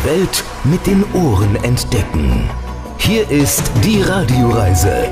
Die Welt mit den Ohren entdecken. Hier ist die Radioreise.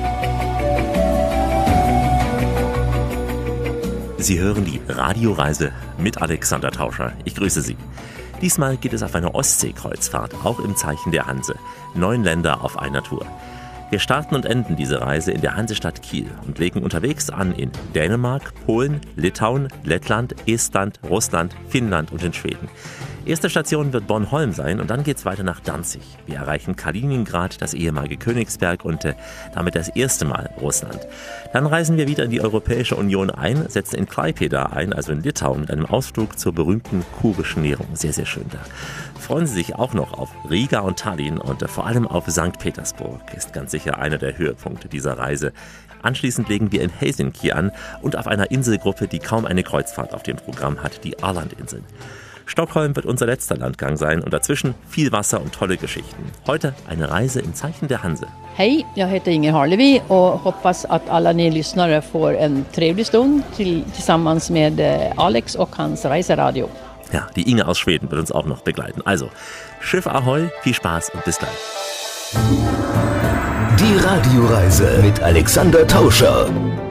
Sie hören die Radioreise mit Alexander Tauscher. Ich grüße Sie. Diesmal geht es auf eine Ostseekreuzfahrt, auch im Zeichen der Hanse. 9 Länder auf einer Tour. Wir starten und enden diese Reise in der Hansestadt Kiel und legen unterwegs an in Dänemark, Polen, Litauen, Lettland, Estland, Russland, Finnland und in Schweden. Erste Station wird Bornholm sein und dann geht's weiter nach Danzig. Wir erreichen Kaliningrad, das ehemalige Königsberg und damit das erste Mal Russland. Dann reisen wir wieder in die Europäische Union ein, setzen in Klaipėda ein, also in Litauen, mit einem Ausflug zur berühmten kurischen Nährung. Sehr, sehr schön da. Freuen Sie sich auch noch auf Riga und Tallinn und vor allem auf St. Petersburg. Ist ganz sicher einer der Höhepunkte dieser Reise. Anschließend legen wir in Helsinki an und auf einer Inselgruppe, die kaum eine Kreuzfahrt auf dem Programm hat, die Ålandinseln. Stockholm wird unser letzter Landgang sein und dazwischen viel Wasser und tolle Geschichten. Heute eine Reise im Zeichen der Hanse. Hej, jag heter Inger Harlevi och hoppas att alla ni lyssnare får en trevlig stund tillsammans med Alex och hans Reiseradio. Ja, die Inge aus Schweden wird uns auch noch begleiten. Also, Schiff Ahoi, viel Spaß und bis gleich. Die Radioreise mit Alexander Tauscher.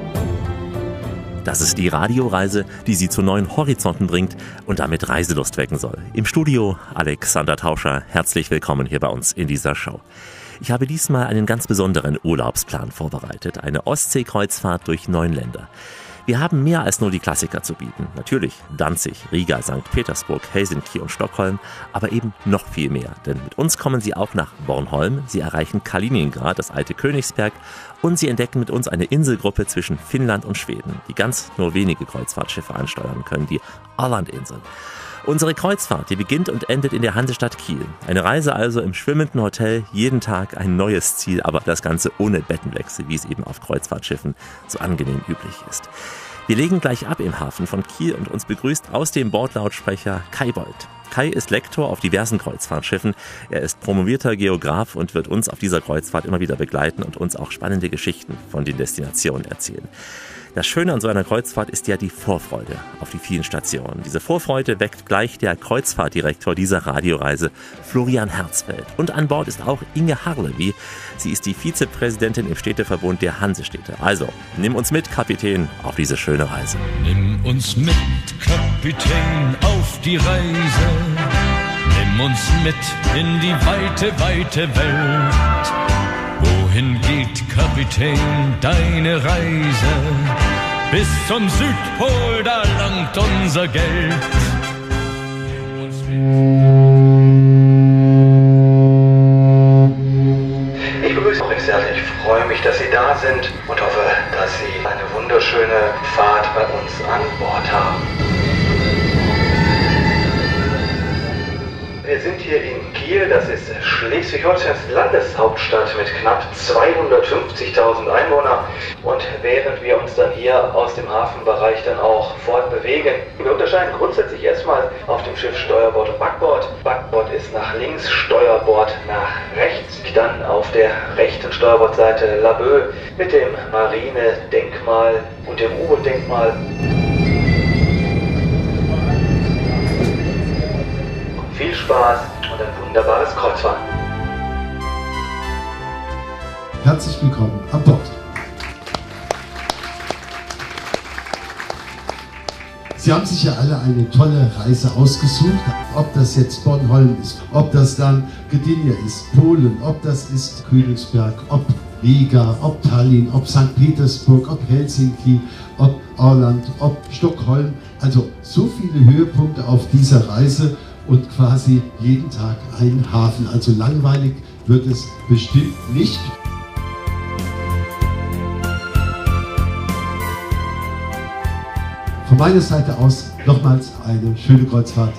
Das ist die Radioreise, die Sie zu neuen Horizonten bringt und damit Reiselust wecken soll. Im Studio Alexander Tauscher, herzlich willkommen hier bei uns in dieser Show. Ich habe diesmal einen ganz besonderen Urlaubsplan vorbereitet, eine Ostseekreuzfahrt durch 9 Länder. Wir haben mehr als nur die Klassiker zu bieten. Natürlich Danzig, Riga, St. Petersburg, Helsinki und Stockholm, aber eben noch viel mehr. Denn mit uns kommen Sie auch nach Bornholm, Sie erreichen Kaliningrad, das alte Königsberg, und Sie entdecken mit uns eine Inselgruppe zwischen Finnland und Schweden, die ganz nur wenige Kreuzfahrtschiffe ansteuern können, die Ålandinseln. Unsere Kreuzfahrt, die beginnt und endet in der Hansestadt Kiel. Eine Reise also im schwimmenden Hotel, jeden Tag ein neues Ziel, aber das Ganze ohne Bettenwechsel, wie es eben auf Kreuzfahrtschiffen so angenehm üblich ist. Wir legen gleich ab im Hafen von Kiel und uns begrüßt aus dem Bordlautsprecher Kai Bold. Kai ist Lektor auf diversen Kreuzfahrtschiffen. Er ist promovierter Geograf und wird uns auf dieser Kreuzfahrt immer wieder begleiten und uns auch spannende Geschichten von den Destinationen erzählen. Das Schöne an so einer Kreuzfahrt ist ja die Vorfreude auf die vielen Stationen. Diese Vorfreude weckt gleich der Kreuzfahrtdirektor dieser Radioreise, Florian Herzfeld. Und an Bord ist auch Inge Harlevi. Sie ist die Vizepräsidentin im Städteverbund der Hansestädte. Also, nimm uns mit, Kapitän, auf diese schöne Reise. Nimm uns mit, Kapitän, auf die Reise. Nimm uns mit in die weite, weite Welt. Wohin geht, Kapitän, deine Reise? Bis zum Südpol, da langt unser Geld. Ich begrüße euch sehr. Ich freue mich, dass Sie da sind und hoffe, dass Sie eine wunderschöne Fahrt bei uns an Bord haben. Wir sind hier in Kiel, das ist Schleswig-Holsteins Landeshauptstadt mit knapp 250.000 Einwohnern. Und während wir uns dann hier aus dem Hafenbereich dann auch fortbewegen, wir unterscheiden grundsätzlich erstmal auf dem Schiff Steuerbord und Backbord. Backbord ist nach links, Steuerbord nach rechts. Dann auf der rechten Steuerbordseite Laboe mit dem Marinedenkmal und dem U-Boot-Denkmal. Viel Spaß und ein wunderbares Kreuzfahren. Herzlich willkommen an Bord. Sie haben sich ja alle eine tolle Reise ausgesucht, ob das jetzt Bornholm ist, ob das dann Gdynia ist, Polen, ob das ist Königsberg, ob Riga, ob Tallinn, ob St. Petersburg, ob Helsinki, ob Åland, ob Stockholm. Also so viele Höhepunkte auf dieser Reise und quasi jeden Tag ein Hafen. Also langweilig wird es bestimmt nicht. Von meiner Seite aus nochmals eine schöne Kreuzfahrt.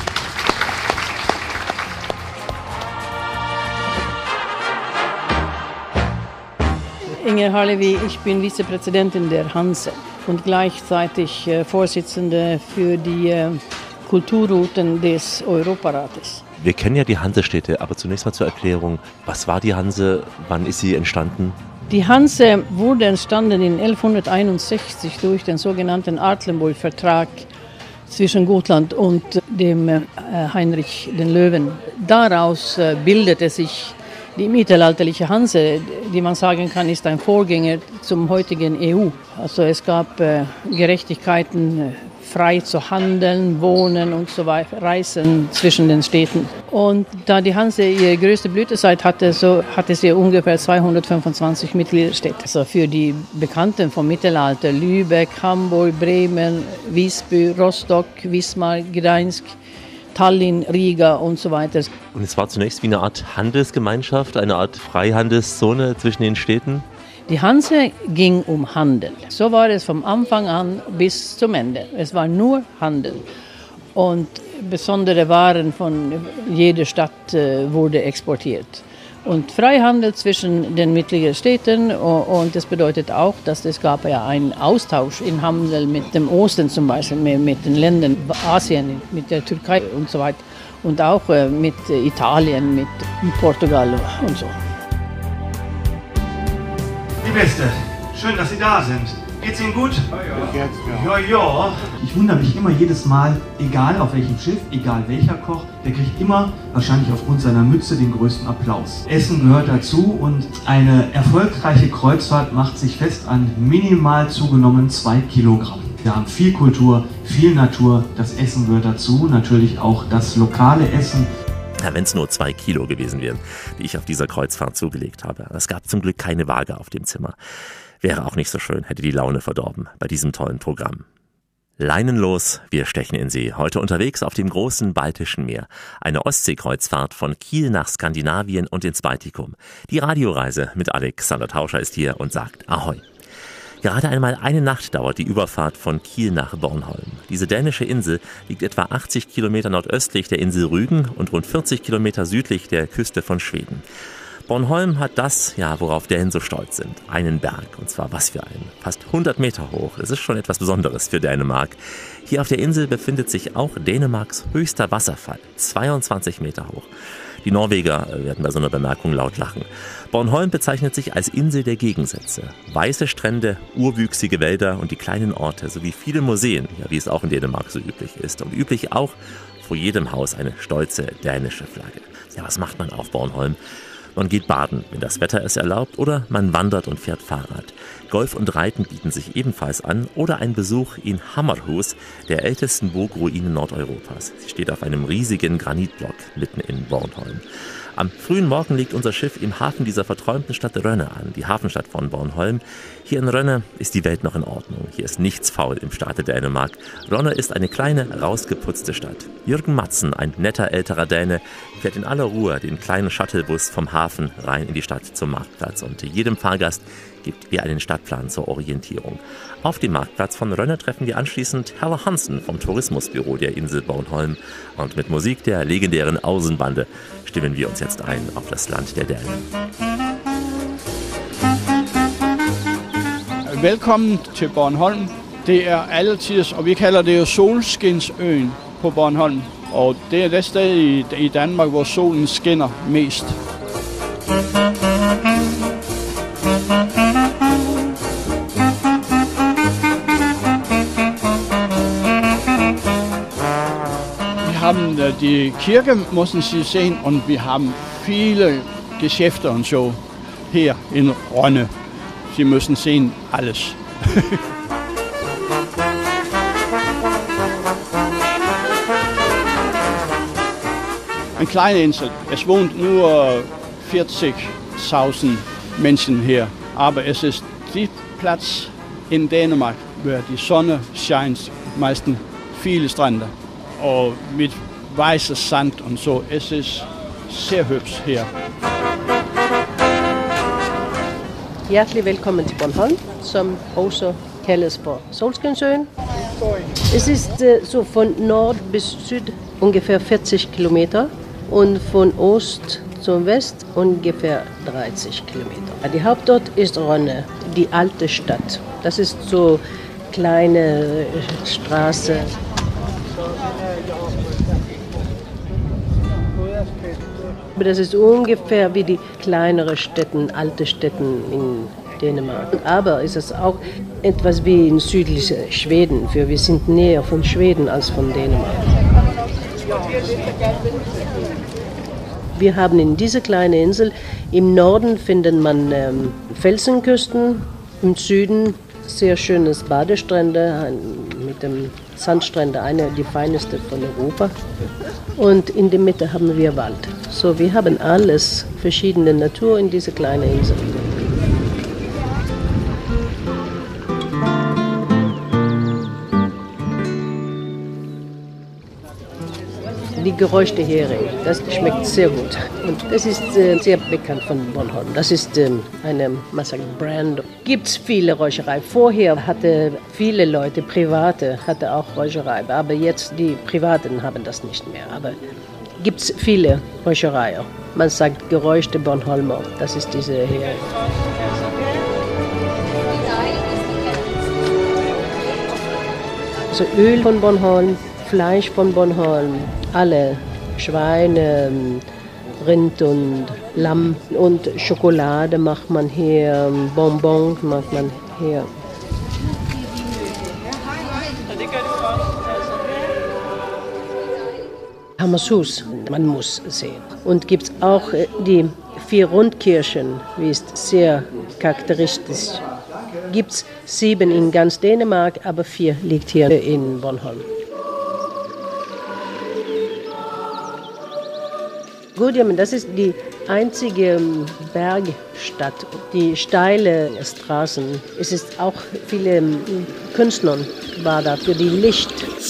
Inger Harlevi, ich bin Vizepräsidentin der Hanse und gleichzeitig Vorsitzende für die Kulturrouten des Europarates. Wir kennen ja die Hansestädte, aber zunächst mal zur Erklärung, was war die Hanse, wann ist sie entstanden? Die Hanse wurde entstanden in 1161 durch den sogenannten Artlenburg-Vertrag zwischen Gotland und dem Heinrich den Löwen. daraus bildete sich die mittelalterliche Hanse, die man sagen kann, ist ein Vorgänger zum heutigen EU. Also es gab Gerechtigkeiten, frei zu handeln, wohnen und so weiter, reisen zwischen den Städten. Und da die Hanse ihre größte Blütezeit hatte, so hatte sie ungefähr 225 Mitgliederstädte. Also für die Bekannten vom Mittelalter, Lübeck, Hamburg, Bremen, Visby, Rostock, Wismar, Gdańsk, Tallinn, Riga und so weiter. Und es war zunächst wie eine Art Handelsgemeinschaft, eine Art Freihandelszone zwischen den Städten? Die Hanse ging um Handel. So war es vom Anfang an bis zum Ende. Es war nur Handel. Und besondere Waren von jeder Stadt wurde exportiert. Und Freihandel zwischen den Mitgliederstädten, und das bedeutet auch, dass es gab ja einen Austausch im Handel mit dem Osten zum Beispiel, mit den Ländern Asien, mit der Türkei und so weiter. Und auch mit Italien, mit Portugal und so. Die Beste, schön, dass Sie da sind. Geht's Ihnen gut? Ja. Ich wundere mich immer jedes Mal, egal auf welchem Schiff, egal welcher Koch, der kriegt immer, wahrscheinlich aufgrund seiner Mütze, den größten Applaus. Essen gehört dazu und eine erfolgreiche Kreuzfahrt macht sich fest an minimal zugenommen 2 Kilogramm. Wir haben viel Kultur, viel Natur, das Essen gehört dazu, natürlich auch das lokale Essen. Ja, wenn es nur 2 Kilo gewesen wären, die ich auf dieser Kreuzfahrt zugelegt habe. Es gab zum Glück keine Waage auf dem Zimmer. Wäre auch nicht so schön, hätte die Laune verdorben bei diesem tollen Programm. Leinenlos, wir stechen in See. Heute unterwegs auf dem großen Baltischen Meer. Eine Ostseekreuzfahrt von Kiel nach Skandinavien und ins Baltikum. Die Radioreise mit Alexander Tauscher ist hier und sagt Ahoi. Gerade einmal eine Nacht dauert die Überfahrt von Kiel nach Bornholm. Diese dänische Insel liegt etwa 80 Kilometer nordöstlich der Insel Rügen und rund 40 Kilometer südlich der Küste von Schweden. Bornholm hat das, worauf Dänen so stolz sind, einen Berg, und zwar was für einen, fast 100 Meter hoch. Das ist schon etwas Besonderes für Dänemark. Hier auf der Insel befindet sich auch Dänemarks höchster Wasserfall, 22 Meter hoch. Die Norweger werden bei so einer Bemerkung laut lachen. Bornholm bezeichnet sich als Insel der Gegensätze. Weiße Strände, urwüchsige Wälder und die kleinen Orte sowie viele Museen, wie es auch in Dänemark so üblich ist. Und üblich auch vor jedem Haus eine stolze dänische Flagge. Ja, was macht man auf Bornholm? Man geht baden, wenn das Wetter es erlaubt, oder man wandert und fährt Fahrrad. Golf und Reiten bieten sich ebenfalls an oder ein Besuch in Hammerhus, der ältesten Burgruine Nordeuropas. Sie steht auf einem riesigen Granitblock mitten in Bornholm. Am frühen Morgen legt unser Schiff im Hafen dieser verträumten Stadt Rønne an, die Hafenstadt von Bornholm. Hier in Rønne ist die Welt noch in Ordnung. Hier ist nichts faul im Staate Dänemark. Rønne ist eine kleine, rausgeputzte Stadt. Jürgen Madsen, ein netter älterer Däne, fährt in aller Ruhe den kleinen Shuttlebus vom Hafen rein in die Stadt zum Marktplatz. Und jedem Fahrgast gibt er einen Stadtplan zur Orientierung. Auf dem Marktplatz von Rønne treffen wir anschließend Helle Hansen vom Tourismusbüro der Insel Bornholm. Und mit Musik der legendären Ausenbande stimmen wir uns jetzt ein auf das Land der Dänen. Velkommen til Bornholm. Det er alletiders, og vi kalder det jo Solskinsøen på Bornholm. Og det er det sted i Danmark, hvor solen skinner mest. Wir haben die Kirche, müssen Sie sehen, und wir haben viele Geschäfte und so hier in Rønne. Sie müssen sehen alles. Eine kleine Insel. Es wohnt nur 40.000 Menschen hier. Aber es ist die Platz in Dänemark, wo die Sonne scheint, meistens viele Strände. Und mit weißem Sand und so. Es ist sehr hübsch hier. Hjertelig velkommen til Bornholm, som også kaldes for Solskinsøen. Es ist so von Nord bis Süd ungefähr 40 Kilometer und von Ost zum West ungefähr 30 Kilometer. Die Hauptort ist Rønne, die alte Stadt. Das ist so kleine Straße. Das ist ungefähr wie die kleineren Städte, alte Städte in Dänemark. Aber es ist auch etwas wie in südlichen Schweden. Wir sind näher von Schweden als von Dänemark. Wir haben in dieser kleinen Insel, im Norden findet man Felsenküsten, im Süden sehr schönes Badestrände mit dem Sandstrände, eine die feinste von Europa. Und in der Mitte haben wir Wald. So, wir haben alles, verschiedene Natur in dieser kleinen Insel. Die geräuschte Hering, das schmeckt sehr gut. Und das ist sehr bekannt von Bornholm. Das ist eine Brand. Gibt es viele Räucherei. Vorher hatte viele Leute, Private, hatte auch Räucherei. Aber jetzt die Privaten haben das nicht mehr. Aber gibt es viele Räuchereien. Man sagt geräuschte Bornholmer. Das ist diese Hering. Also Öl von Bornholm, Fleisch von Bornholm, alle Schweine, Rind und Lamm und Schokolade macht man hier, Bonbons macht man hier. Hammershus, man muss sehen. Und gibt es auch die 4 Rundkirchen, wie ist sehr charakteristisch. Gibt es 7 in ganz Dänemark, aber 4 liegt hier in Bornholm. Gudhjem, das ist die einzige Bergstadt, die steile Straßen. Es ist auch viele Künstler war da für die Licht.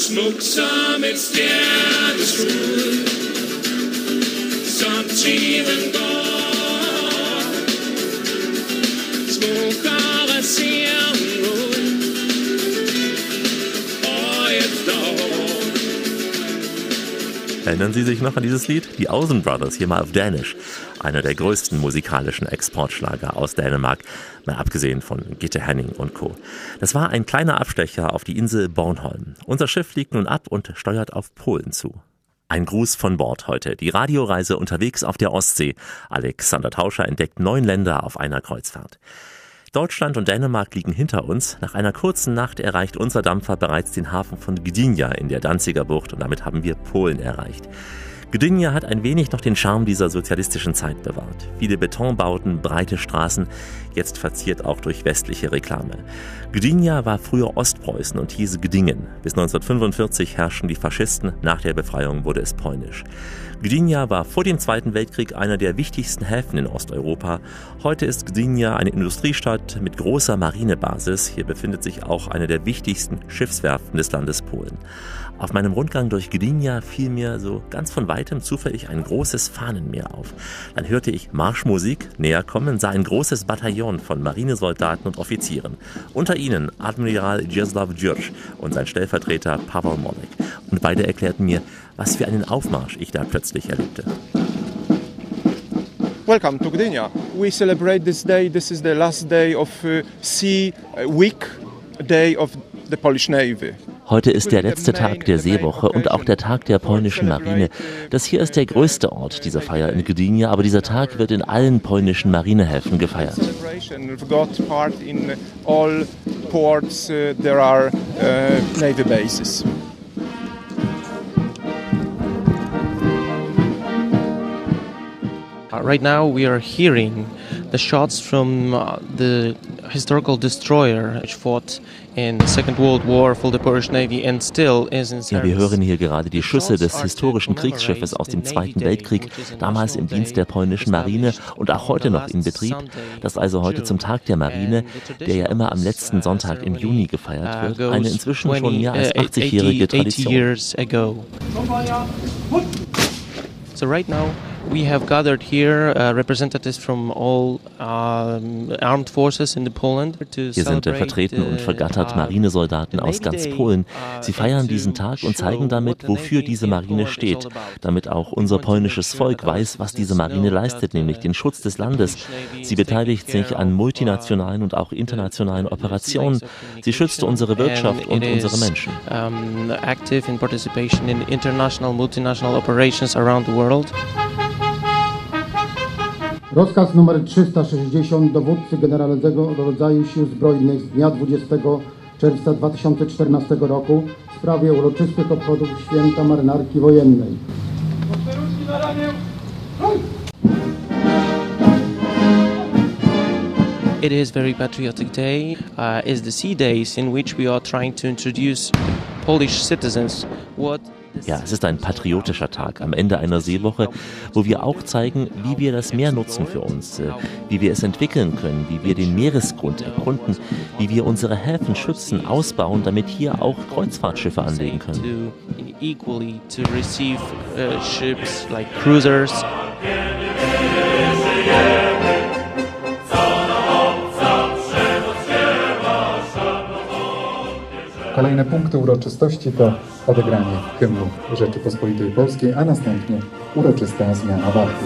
Erinnern Sie sich noch an dieses Lied? Die Olsen Brothers, hier mal auf Dänisch. Einer der größten musikalischen Exportschlager aus Dänemark, mal abgesehen von Gitte Henning und Co. Das war ein kleiner Abstecher auf die Insel Bornholm. Unser Schiff fliegt nun ab und steuert auf Polen zu. Ein Gruß von Bord heute. Die Radioreise unterwegs auf der Ostsee. Alexander Tauscher entdeckt 9 Länder auf einer Kreuzfahrt. Deutschland und Dänemark liegen hinter uns. Nach einer kurzen Nacht erreicht unser Dampfer bereits den Hafen von Gdynia in der Danziger Bucht und damit haben wir Polen erreicht. Gdynia hat ein wenig noch den Charme dieser sozialistischen Zeit bewahrt. Viele Betonbauten, breite Straßen, jetzt verziert auch durch westliche Reklame. Gdynia war früher Ostpreußen und hieß Gdingen. Bis 1945 herrschten die Faschisten, nach der Befreiung wurde es polnisch. Gdynia war vor dem Zweiten Weltkrieg einer der wichtigsten Häfen in Osteuropa. Heute ist Gdynia eine Industriestadt mit großer Marinebasis. Hier befindet sich auch eine der wichtigsten Schiffswerften des Landes Polen. Auf meinem Rundgang durch Gdynia fiel mir so ganz von weitem zufällig ein großes Fahnenmeer auf. Dann hörte ich Marschmusik, näher kommen, sah ein großes Bataillon von Marinesoldaten und Offizieren. Unter ihnen Admiral Czesław Jurch und sein Stellvertreter Paweł Molek. Und beide erklärten mir, was für einen Aufmarsch ich da plötzlich erlebte. Welcome to Gdynia. We celebrate this day. This is the last day of Sea Week, day of the Polish Navy. Heute ist der letzte Tag der Seewoche und auch der Tag der polnischen Marine. Das hier ist der größte Ort dieser Feier in Gdynia, aber dieser Tag wird in allen polnischen Marinehäfen gefeiert. We've got part in all ports. There are navy bases. Right now we are hearing the shots from the historical destroyer which fought in the Second World War for the Polish Navy and still is in service. Ja, wir hören hier gerade die Schüsse des historischen Kriegsschiffes aus dem Zweiten Weltkrieg, damals im Dienst der polnischen Marine und auch heute noch in Betrieb. Das also heute zum Tag der Marine, der ja immer am letzten Sonntag im Juni gefeiert wird. Eine inzwischen schon mehr als 80-jährige Tradition. So right now we have gathered here representatives from all armed forces in Poland. Hier sind vertreten und vergattert Marinesoldaten aus ganz Polen. Sie feiern diesen Tag und zeigen damit, wofür diese Marine steht. Damit auch unser polnisches Volk weiß, was diese Marine leistet, nämlich den Schutz des Landes. Sie beteiligt sich an multinationalen und auch internationalen Operationen. Sie schützt unsere Wirtschaft und unsere Menschen. Active in participation in international, multinational operations around the world. Rozkaz numer 360 dowódcy generalnego rodzaju Sił Zbrojnych z dnia 20 czerwca 2014 roku w sprawie uroczystych obchodów Święta Marynarki Wojennej. It is very patriotic day. Is the Sea Days in which we are trying to introduce Polish citizens what. Ja, es ist ein patriotischer Tag am Ende einer Seewoche, wo wir auch zeigen, wie wir das Meer nutzen für uns, wie wir es entwickeln können, wie wir den Meeresgrund erkunden, wie wir unsere Häfen schützen, ausbauen, damit hier auch Kreuzfahrtschiffe anlegen können. Equally to receive ships like cruisers. Kolejne punkty uroczystości to odegranie hymnu Rzeczypospolitej Polskiej, a następnie uroczysta zmiana warty.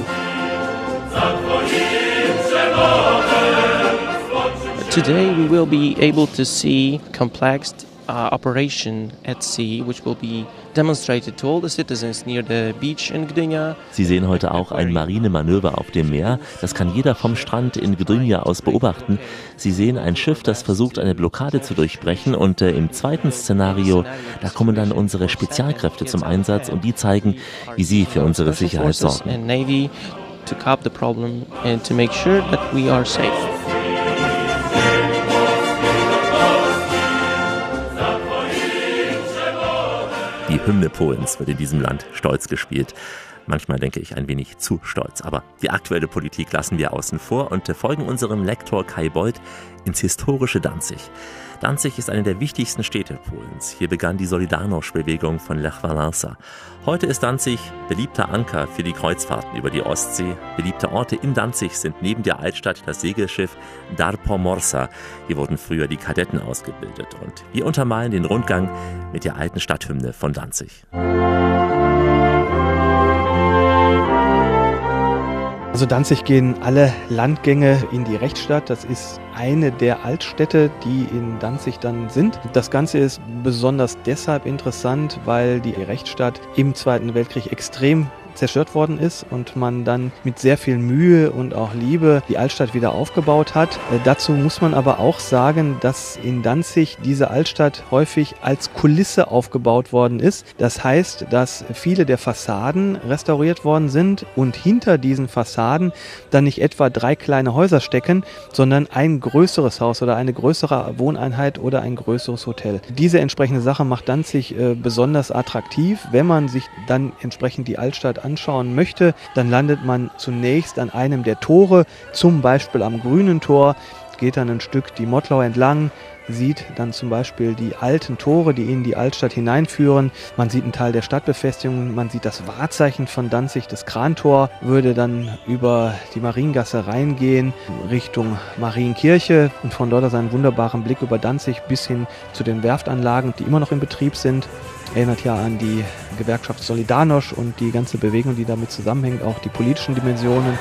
Today we will be able to see complex operation at sea, which will be demonstrated to all the citizens near the beach in Gdynia. Sie sehen heute auch ein Marinemanöver auf dem Meer. Das kann jeder vom Strand in Gdynia aus beobachten. Sie sehen ein Schiff, das versucht, eine Blockade zu durchbrechen. Und im zweiten Szenario, da kommen dann unsere Spezialkräfte zum Einsatz und die zeigen, wie sie für unsere Sicherheit sorgen. And Navy to curb the problem and to make sure that we are safe. Die Hymne Polens wird in diesem Land stolz gespielt. Manchmal denke ich ein wenig zu stolz. Aber die aktuelle Politik lassen wir außen vor und folgen unserem Lektor Kai Bold ins historische Danzig. Danzig ist eine der wichtigsten Städte Polens. Hier begann die Solidarność-Bewegung von Lech Wałęsa. Heute ist Danzig beliebter Anker für die Kreuzfahrten über die Ostsee. Beliebte Orte in Danzig sind neben der Altstadt das Segelschiff Dar Pomorza. Hier wurden früher die Kadetten ausgebildet. Und wir untermalen den Rundgang mit der alten Stadthymne von Danzig. Also Danzig gehen alle Landgänge in die Rechtsstadt. Das ist eine der Altstädte, die in Danzig dann sind. Das Ganze ist besonders deshalb interessant, weil die Rechtsstadt im Zweiten Weltkrieg extrem zerstört worden ist und man dann mit sehr viel Mühe und auch Liebe die Altstadt wieder aufgebaut hat. Dazu muss man aber auch sagen, dass in Danzig diese Altstadt häufig als Kulisse aufgebaut worden ist. Das heißt, dass viele der Fassaden restauriert worden sind und hinter diesen Fassaden dann nicht etwa 3 kleine Häuser stecken, sondern ein größeres Haus oder eine größere Wohneinheit oder ein größeres Hotel. Diese entsprechende Sache macht Danzig besonders attraktiv. Wenn man sich dann entsprechend die Altstadt anschauen möchte, dann landet man zunächst an einem der Tore, zum Beispiel am Grünen Tor, geht dann ein Stück die Mottlau entlang, sieht dann zum Beispiel die alten Tore, die in die Altstadt hineinführen. Man sieht einen Teil der Stadtbefestigung, man sieht das Wahrzeichen von Danzig, das Krantor, würde dann über die Mariengasse reingehen Richtung Marienkirche und von dort aus einen wunderbaren Blick über Danzig bis hin zu den Werftanlagen, die immer noch in Betrieb sind. Erinnert ja an die Gewerkschaft Solidarność und die ganze Bewegung, die damit zusammenhängt, auch die politischen Dimensionen.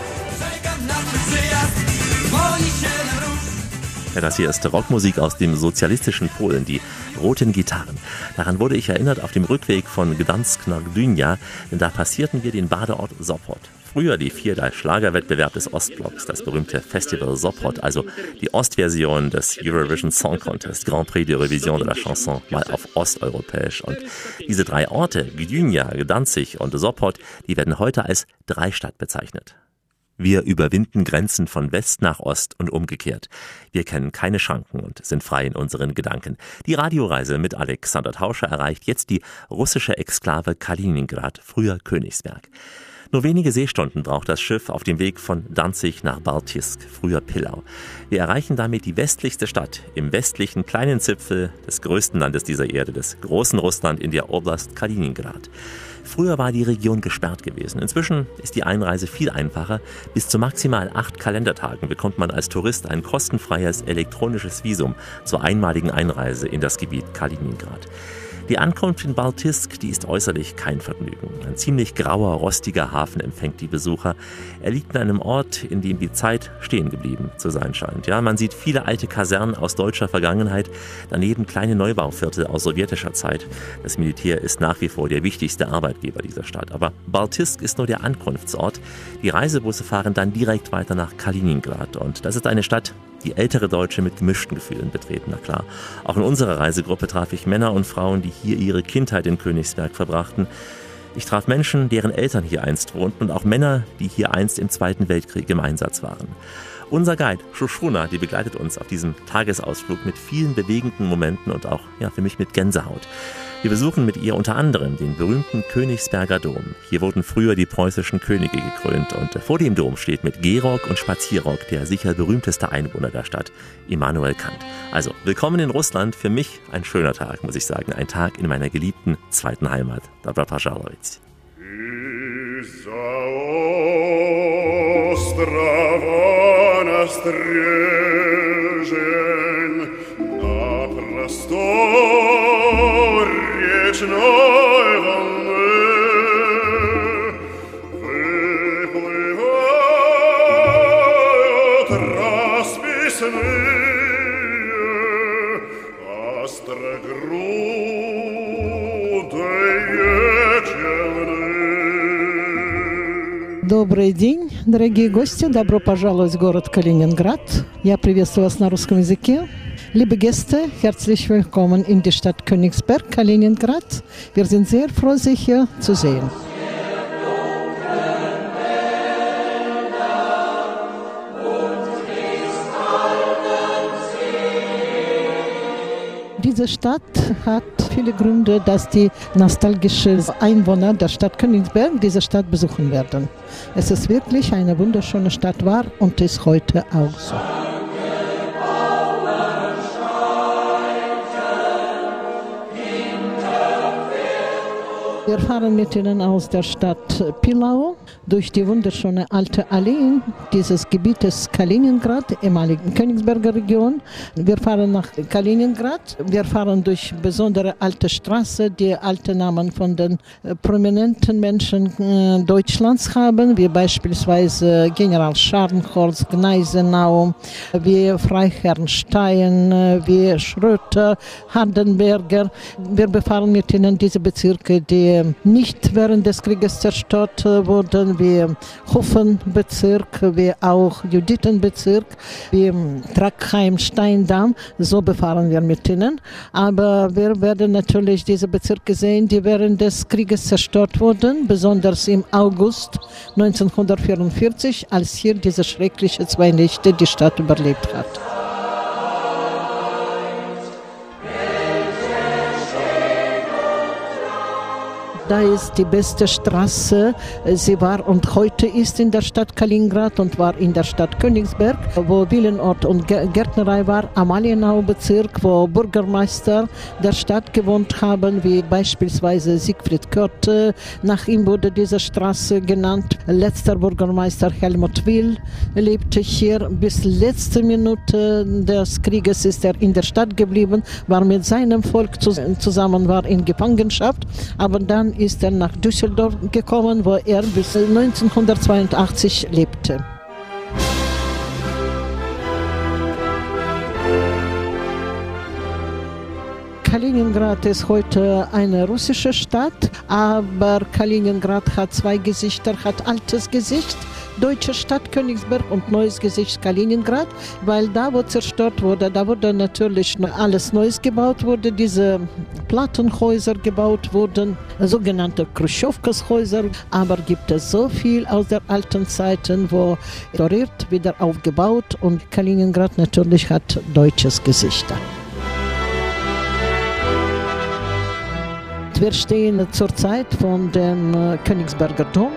Ja, das hier ist Rockmusik aus dem sozialistischen Polen, die roten Gitarren. Daran wurde ich erinnert auf dem Rückweg von Gdansk nach Gdynia, denn da passierten wir den Badeort Sopot. Früher lief hier der Schlagerwettbewerb des Ostblocks, das berühmte Festival Sopot, also die Ostversion des Eurovision Song Contest, Grand Prix de Révision de la Chanson, mal auf osteuropäisch. Und diese 3 Orte, Gdynia, Danzig und Sopot, die werden heute als Dreistadt bezeichnet. Wir überwinden Grenzen von West nach Ost und umgekehrt. Wir kennen keine Schranken und sind frei in unseren Gedanken. Die Radioreise mit Alexander Tauscher erreicht jetzt die russische Exklave Kaliningrad, früher Königsberg. Nur wenige Seestunden braucht das Schiff auf dem Weg von Danzig nach Baltisk, früher Pillau. Wir erreichen damit die westlichste Stadt im westlichen kleinen Zipfel des größten Landes dieser Erde, des großen Russland in der Oblast Kaliningrad. Früher war die Region gesperrt gewesen. Inzwischen ist die Einreise viel einfacher. Bis zu maximal 8 Kalendertagen bekommt man als Tourist ein kostenfreies elektronisches Visum zur einmaligen Einreise in das Gebiet Kaliningrad. Die Ankunft in Baltisk, die ist äußerlich kein Vergnügen. Ein ziemlich grauer, rostiger Hafen empfängt die Besucher. Er liegt an einem Ort, in dem die Zeit stehen geblieben zu sein scheint. Ja, man sieht viele alte Kasernen aus deutscher Vergangenheit, daneben kleine Neubauviertel aus sowjetischer Zeit. Das Militär ist nach wie vor der wichtigste Arbeitgeber dieser Stadt. Aber Baltisk ist nur der Ankunftsort. Die Reisebusse fahren dann direkt weiter nach Kaliningrad. Und das ist eine Stadt, die ältere Deutsche mit gemischten Gefühlen betreten, na klar. Auch in unserer Reisegruppe traf ich Männer und Frauen, die hier ihre Kindheit in Königsberg verbrachten. Ich traf Menschen, deren Eltern hier einst wohnten und auch Männer, die hier einst im Zweiten Weltkrieg im Einsatz waren. Unser Guide, Shoshona, die begleitet uns auf diesem Tagesausflug mit vielen bewegenden Momenten und auch für mich mit Gänsehaut. Wir besuchen mit ihr unter anderem den berühmten Königsberger Dom. Hier wurden früher die preußischen Könige gekrönt und vor dem Dom steht mit Gehrock und Spazierrock der sicher berühmteste Einwohner der Stadt, Immanuel Kant. Also, willkommen in Russland. Für mich ein schöner Tag, muss ich sagen. Ein Tag in meiner geliebten zweiten Heimat. Dobro pожаловать. Речной волны выплывают расписные острогрудые челны. Добрый день, дорогие гости. Добро пожаловать в город Калининград. Я приветствую вас на русском языке. Liebe Gäste, herzlich willkommen in die Stadt Königsberg, Kaliningrad. Wir sind sehr froh, Sie hier zu sehen. Diese Stadt hat viele Gründe, dass die nostalgischen Einwohner der Stadt Königsberg diese Stadt besuchen werden. Es ist wirklich eine wunderschöne Stadt, war und ist heute auch so. Wir fahren mit Ihnen aus der Stadt Pillau durch die wunderschöne alte Alleen dieses Gebietes Kaliningrad, ehemaligen Königsberger Region. Wir fahren nach Kaliningrad. Wir fahren durch besondere alte Straßen, die alte Namen von den prominenten Menschen Deutschlands haben, wie beispielsweise General Scharnhorst, Gneisenau, wie Freiherrnstein, wie Schröter, Hardenberger. Wir befahren mit Ihnen diese Bezirke, die nicht während des Krieges zerstört wurden, wie Hofenbezirk, wie auch Judithenbezirk, wie Trackheim, Steindamm. So befahren wir mit ihnen. Aber wir werden natürlich diese Bezirke sehen, die während des Krieges zerstört wurden, besonders im August 1944, als hier diese schreckliche 2 Nächte die Stadt überlebt hat. Da ist die beste Straße. Sie war und heute ist in der Stadt Kaliningrad und war in der Stadt Königsberg, wo Villenort und Gärtnerei war, Amalienau-Bezirk, wo Bürgermeister der Stadt gewohnt haben, wie beispielsweise Siegfried Körte. Nach ihm wurde diese Straße genannt. Letzter Bürgermeister Helmut Will lebte hier. Bis letzte Minute des Krieges ist er in der Stadt geblieben, war mit seinem Volk zusammen, war in Gefangenschaft, aber dann ist er nach Düsseldorf gekommen, wo er bis 1982 lebte. Kaliningrad ist heute eine russische Stadt, aber Kaliningrad hat 2 Gesichter, hat altes Gesicht, deutsche Stadt Königsberg und neues Gesicht Kaliningrad, weil da, wo zerstört wurde, da wurde natürlich alles Neues gebaut, wurde diese Plattenhäuser gebaut wurden, sogenannte Chruschowkas-Häuser, aber gibt es so viel aus der alten Zeiten, wo restauriert, wieder aufgebaut und Kaliningrad natürlich hat deutsches Gesichter. Wir stehen zurzeit von dem Königsberger Dom.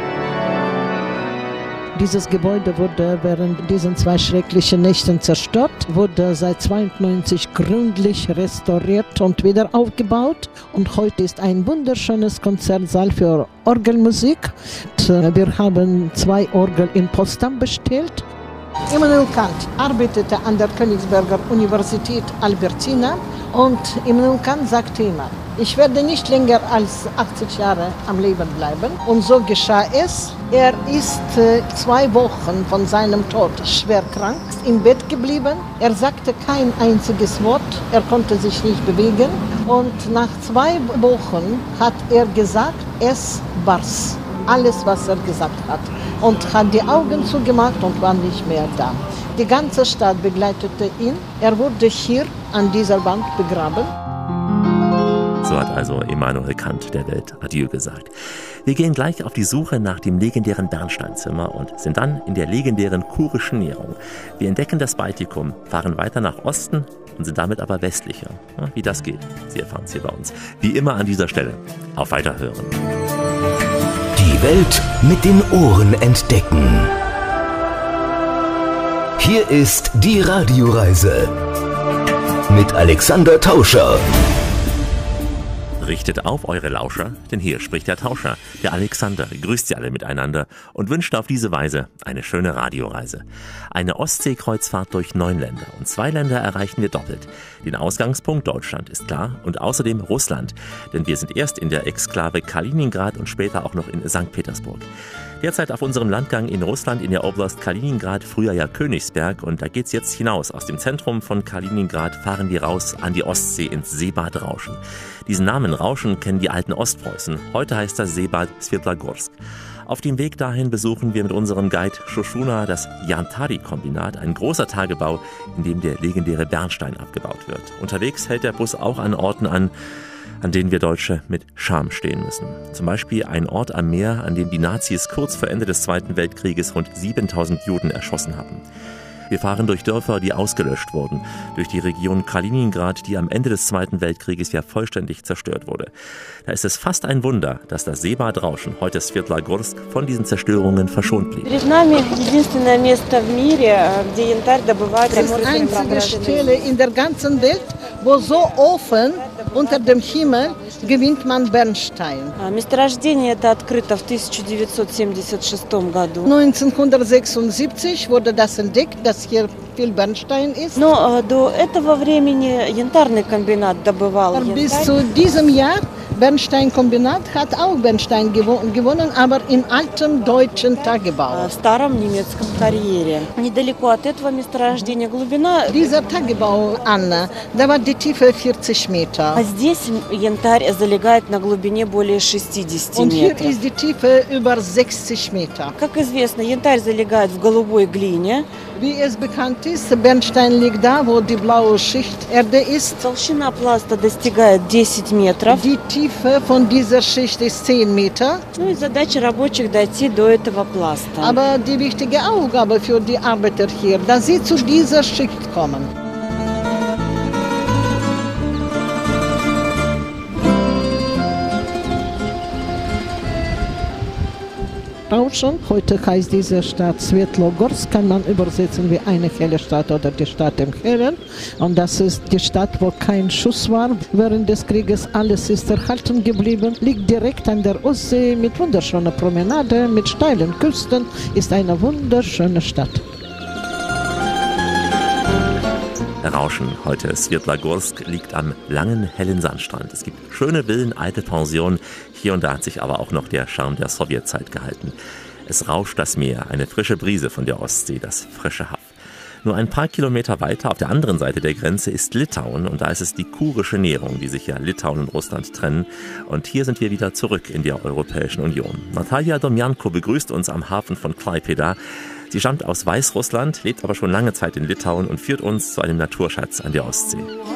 Dieses Gebäude wurde während diesen 2 schrecklichen Nächten zerstört, wurde seit 1992 gründlich restauriert und wieder aufgebaut. Und heute ist ein wunderschönes Konzertsaal für Orgelmusik. Wir haben 2 Orgeln in Potsdam bestellt. Immanuel Kant arbeitete an der Königsberger Universität Albertina und Immanuel Kant sagte immer, ich werde nicht länger als 80 Jahre am Leben bleiben. Und so geschah es. Er ist 2 Wochen von seinem Tod schwer krank, im Bett geblieben. Er sagte kein einziges Wort, er konnte sich nicht bewegen. Und nach 2 Wochen hat er gesagt, es war's. Alles, was er gesagt hat. Und hat die Augen zugemacht und war nicht mehr da. Die ganze Stadt begleitete ihn. Er wurde hier an dieser Wand begraben. So hat also Immanuel Kant der Welt Adieu gesagt. Wir gehen gleich auf die Suche nach dem legendären Bernsteinzimmer und sind dann in der legendären kurischen Nährung. Wir entdecken das Baltikum, fahren weiter nach Osten und sind damit aber westlicher. Wie das geht, Sie erfahren es hier bei uns. Wie immer an dieser Stelle. Auf Weiterhören. Die Welt mit den Ohren entdecken. Hier ist die Radioreise mit Alexander Tauscher. Richtet auf eure Lauscher, denn hier spricht der Tauscher, der Alexander, grüßt sie alle miteinander und wünscht auf diese Weise eine schöne Radioreise. Eine Ostseekreuzfahrt durch 9 Länder und 2 Länder erreichen wir doppelt. Den Ausgangspunkt Deutschland ist klar und außerdem Russland, denn wir sind erst in der Exklave Kaliningrad und später auch noch in St. Petersburg. Derzeit auf unserem Landgang in Russland in der Oblast Kaliningrad, früher ja Königsberg, und da geht's jetzt hinaus. Aus dem Zentrum von Kaliningrad fahren wir raus an die Ostsee ins Seebad Rauschen. Diesen Namen Rauschen kennen die alten Ostpreußen. Heute heißt das Seebad Svetogorsk. Auf dem Weg dahin besuchen wir mit unserem Guide Shoshuna das Yantari-Kombinat, ein großer Tagebau, in dem der legendäre Bernstein abgebaut wird. Unterwegs hält der Bus auch an Orten an denen wir Deutsche mit Scham stehen müssen. Zum Beispiel ein Ort am Meer, an dem die Nazis kurz vor Ende des Zweiten Weltkrieges rund 7000 Juden erschossen hatten. Wir fahren durch Dörfer, die ausgelöscht wurden, durch die Region Kaliningrad, die am Ende des Zweiten Weltkrieges ja vollständig zerstört wurde. Da ist es fast ein Wunder, dass das Seebad Rauschen, heute Svetogorsk, von diesen Zerstörungen verschont blieb. Das ist die einzige Stelle in der ganzen Welt, wo so offen unter dem Himmel gewinnt man Bernstein. 1976 wurde das entdeckt, dass hier viel Bernstein ist. Bis zu diesem Jahr Bernsteinkombinat hat auch Bernstein gewonnen, aber in altem deutschen Tagebau. Dieser Tagebau, Anna, da war die Tiefe 40 Meter. Und hier ist die Tiefe über 60 Meter. Wie es bekannt ist, Bernstein liegt da, wo die blaue Schicht Erde ist. Die Tiefe von dieser Schicht ist 10 Meter. Aber die wichtige Aufgabe für die Arbeiter hier, dass sie zu dieser Schicht kommen. Rauschen. Heute heißt diese Stadt Svetogorsk, kann man übersetzen wie eine helle Stadt oder die Stadt im Hellen. Und das ist die Stadt, wo kein Schuss war während des Krieges. Alles ist erhalten geblieben, liegt direkt an der Ostsee mit wunderschöner Promenade, mit steilen Küsten, ist eine wunderschöne Stadt. Rauschen, heute Svetogorsk, liegt am langen, hellen Sandstrand. Es gibt schöne Villen, alte Pensionen. Hier und da hat sich aber auch noch der Charme der Sowjetzeit gehalten. Es rauscht das Meer, eine frische Brise von der Ostsee, das frische Haff. Nur ein paar Kilometer weiter auf der anderen Seite der Grenze ist Litauen und da ist es die kurische Nährung, die sich ja Litauen und Russland trennen. Und hier sind wir wieder zurück in der Europäischen Union. Natalia Domjanko begrüßt uns am Hafen von Klaipėda. Sie stammt aus Weißrussland, lebt aber schon lange Zeit in Litauen und führt uns zu einem Naturschatz an der Ostsee.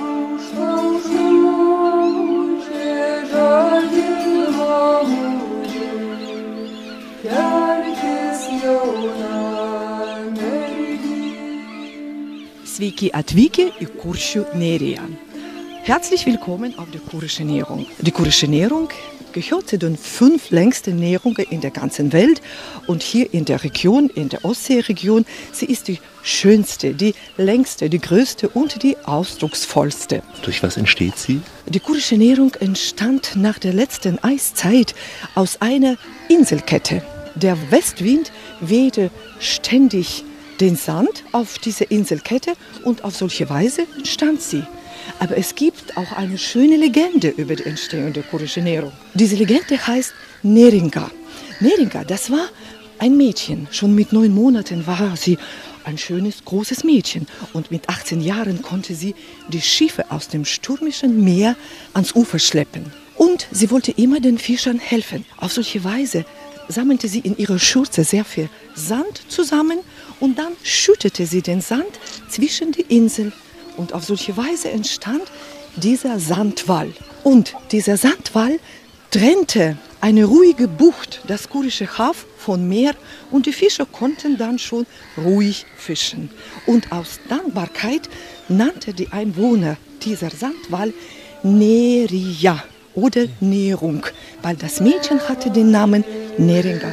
Sveiki atvykę į Kuršių neriją. Herzlich willkommen auf der kurischen Nährung. Die kurische Nährung gehört zu den 5 längsten Nährungen in der ganzen Welt. Und hier in der Region, in der Ostseeregion, sie ist die schönste, die längste, die größte und die ausdrucksvollste. Durch was entsteht sie? Die kurische Nährung entstand nach der letzten Eiszeit aus einer Inselkette. Der Westwind wehte ständig den Sand auf diese Inselkette und auf solche Weise entstand sie. Aber es gibt auch eine schöne Legende über die Entstehung der kurischen Nährung. Diese Legende heißt Neringa. Neringa, das war ein Mädchen. Schon mit 9 Monaten war sie ein schönes, großes Mädchen. Und mit 18 Jahren konnte sie die Schiffe aus dem stürmischen Meer ans Ufer schleppen. Und sie wollte immer den Fischern helfen. Auf solche Weise sammelte sie in ihrer Schürze sehr viel Sand zusammen und dann schüttete sie den Sand zwischen die Insel. Und auf solche Weise entstand dieser Sandwall. Und dieser Sandwall trennte eine ruhige Bucht, das kurische Haff, von Meer, und die Fischer konnten dann schon ruhig fischen. Und aus Dankbarkeit nannte die Einwohner dieser Sandwall Neria oder Nährung, weil das Mädchen hatte den Namen Neringa.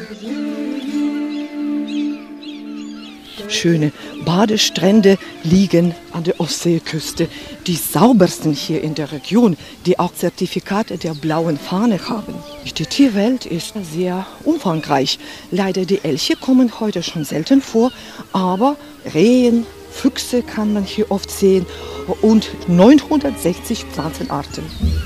Schöne Badestrände liegen an der Ostseeküste, die saubersten hier in der Region, die auch Zertifikate der blauen Fahne haben. Die Tierwelt ist sehr umfangreich. Leider die Elche kommen heute schon selten vor, aber Rehen, Füchse kann man hier oft sehen und 960 Pflanzenarten.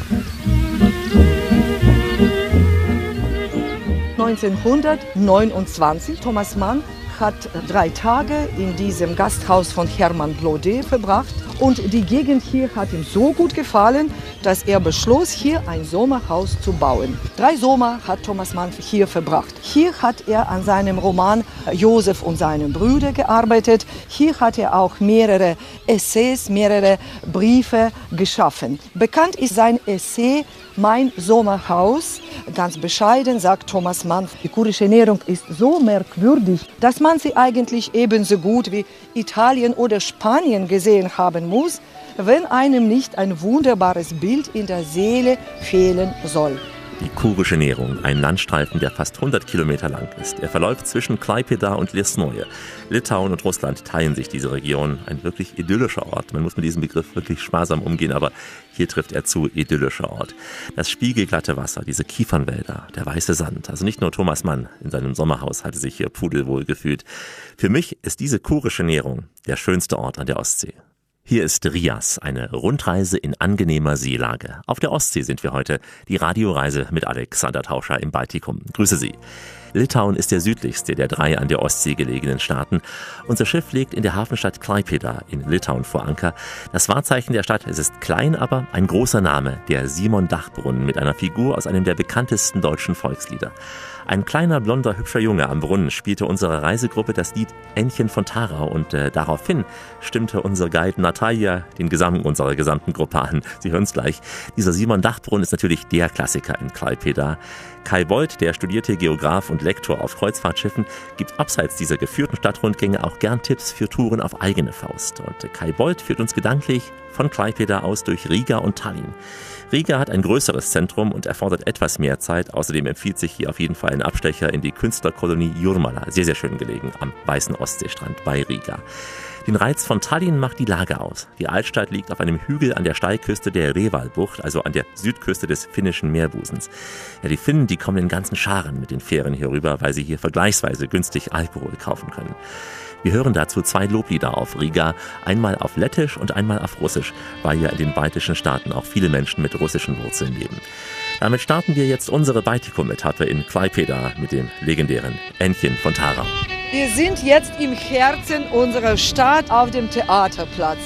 1929, Thomas Mann hat 3 Tage in diesem Gasthaus von Hermann Blodet verbracht. Und die Gegend hier hat ihm so gut gefallen, dass er beschloss, hier ein Sommerhaus zu bauen. 3 Sommer hat Thomas Mann hier verbracht. Hier hat er an seinem Roman Josef und seine Brüder gearbeitet. Hier hat er auch mehrere Essays, mehrere Briefe geschaffen. Bekannt ist sein Essay Mein Sommerhaus. Ganz bescheiden sagt Thomas Mann, die kurische Ernährung ist so merkwürdig, dass man sie eigentlich ebenso gut wie Italien oder Spanien gesehen haben muss, wenn einem nicht ein wunderbares Bild in der Seele fehlen soll. Die kurische Ernährung, ein Landstreifen, der fast 100 Kilometer lang ist. Er verläuft zwischen Klaipėda und Liepsnoje. Litauen und Russland teilen sich diese Region. Ein wirklich idyllischer Ort. Man muss mit diesem Begriff wirklich sparsam umgehen, aber hier trifft er zu, idyllischer Ort. Das spiegelglatte Wasser, diese Kiefernwälder, der weiße Sand. Also nicht nur Thomas Mann in seinem Sommerhaus hatte sich hier pudelwohl gefühlt. Für mich ist diese kurische Ernährung der schönste Ort an der Ostsee. Hier ist Rias, eine Rundreise in angenehmer Seelage. Auf der Ostsee sind wir heute, die Radioreise mit Alexander Tauscher im Baltikum. Grüße Sie. Litauen ist der südlichste der 3 an der Ostsee gelegenen Staaten. Unser Schiff legt in der Hafenstadt Klaipėda in Litauen vor Anker. Das Wahrzeichen der Stadt, es ist klein, aber ein großer Name, der Simon Dachbrunnen mit einer Figur aus einem der bekanntesten deutschen Volkslieder. Ein kleiner, blonder, hübscher Junge am Brunnen spielte unsere Reisegruppe das Lied Ännchen von Tharau und daraufhin stimmte unsere Guide Natalia unserer gesamten Gruppe an. Sie hören es gleich. Dieser Simon Dachbrunnen ist natürlich der Klassiker in Klaipėda. Kai Bold, der studierte Geograf und Lektor auf Kreuzfahrtschiffen, gibt abseits dieser geführten Stadtrundgänge auch gern Tipps für Touren auf eigene Faust. Und Kai Bold führt uns gedanklich von Klaipėda aus durch Riga und Tallinn. Riga hat ein größeres Zentrum und erfordert etwas mehr Zeit. Außerdem empfiehlt sich hier auf jeden Fall ein Abstecher in die Künstlerkolonie Jurmala. Sehr, sehr schön gelegen am weißen Ostseestrand bei Riga. Den Reiz von Tallinn macht die Lage aus. Die Altstadt liegt auf einem Hügel an der Steilküste der Reval-Bucht, also an der Südküste des finnischen Meerbusens. Ja, die Finnen, die kommen in ganzen Scharen mit den Fähren hier rüber, weil sie hier vergleichsweise günstig Alkohol kaufen können. Wir hören dazu 2 Loblieder auf Riga, einmal auf Lettisch und einmal auf Russisch, weil ja in den baltischen Staaten auch viele Menschen mit russischen Wurzeln leben. Damit starten wir jetzt unsere Baltikum-Etappe in Klaipėda mit dem legendären Ännchen von Tharau. Wir sind jetzt im Herzen unserer Stadt auf dem Theaterplatz.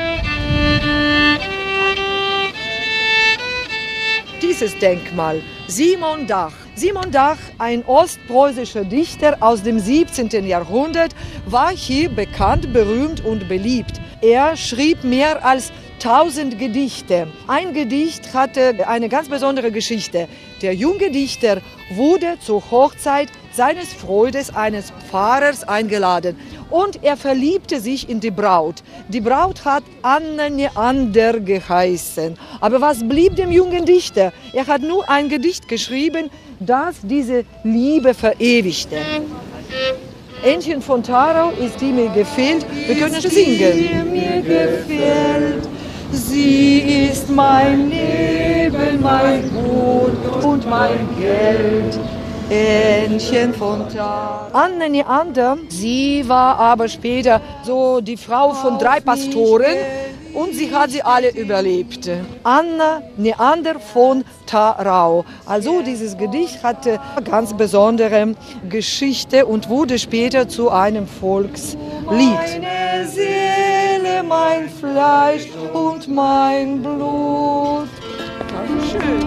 Dieses Denkmal, Simon Dach. Simon Dach, ein ostpreußischer Dichter aus dem 17. Jahrhundert, war hier bekannt, berühmt und beliebt. Er schrieb mehr als 1000 Gedichte. Ein Gedicht hatte eine ganz besondere Geschichte. Der junge Dichter wurde zur Hochzeit seines Freundes, eines Pfarrers, eingeladen. Und er verliebte sich in die Braut. Die Braut hat Anna Neander geheißen. Aber was blieb dem jungen Dichter? Er hat nur ein Gedicht geschrieben, das diese Liebe verewigte. Ännchen von Tharau ist die mir gefällt. Wir können es singen. Die mir gefällt. Sie ist mein Leben, mein Gut und mein Geld. Ännchen von Tharau. Anna Neander, sie war aber später so die Frau von 3 Pastoren und sie hat sie alle überlebt. Anna Neander von Tharau. Also dieses Gedicht hatte eine ganz besondere Geschichte und wurde später zu einem Volkslied. Meine Seele, mein Fleisch und mein Blut. Schön.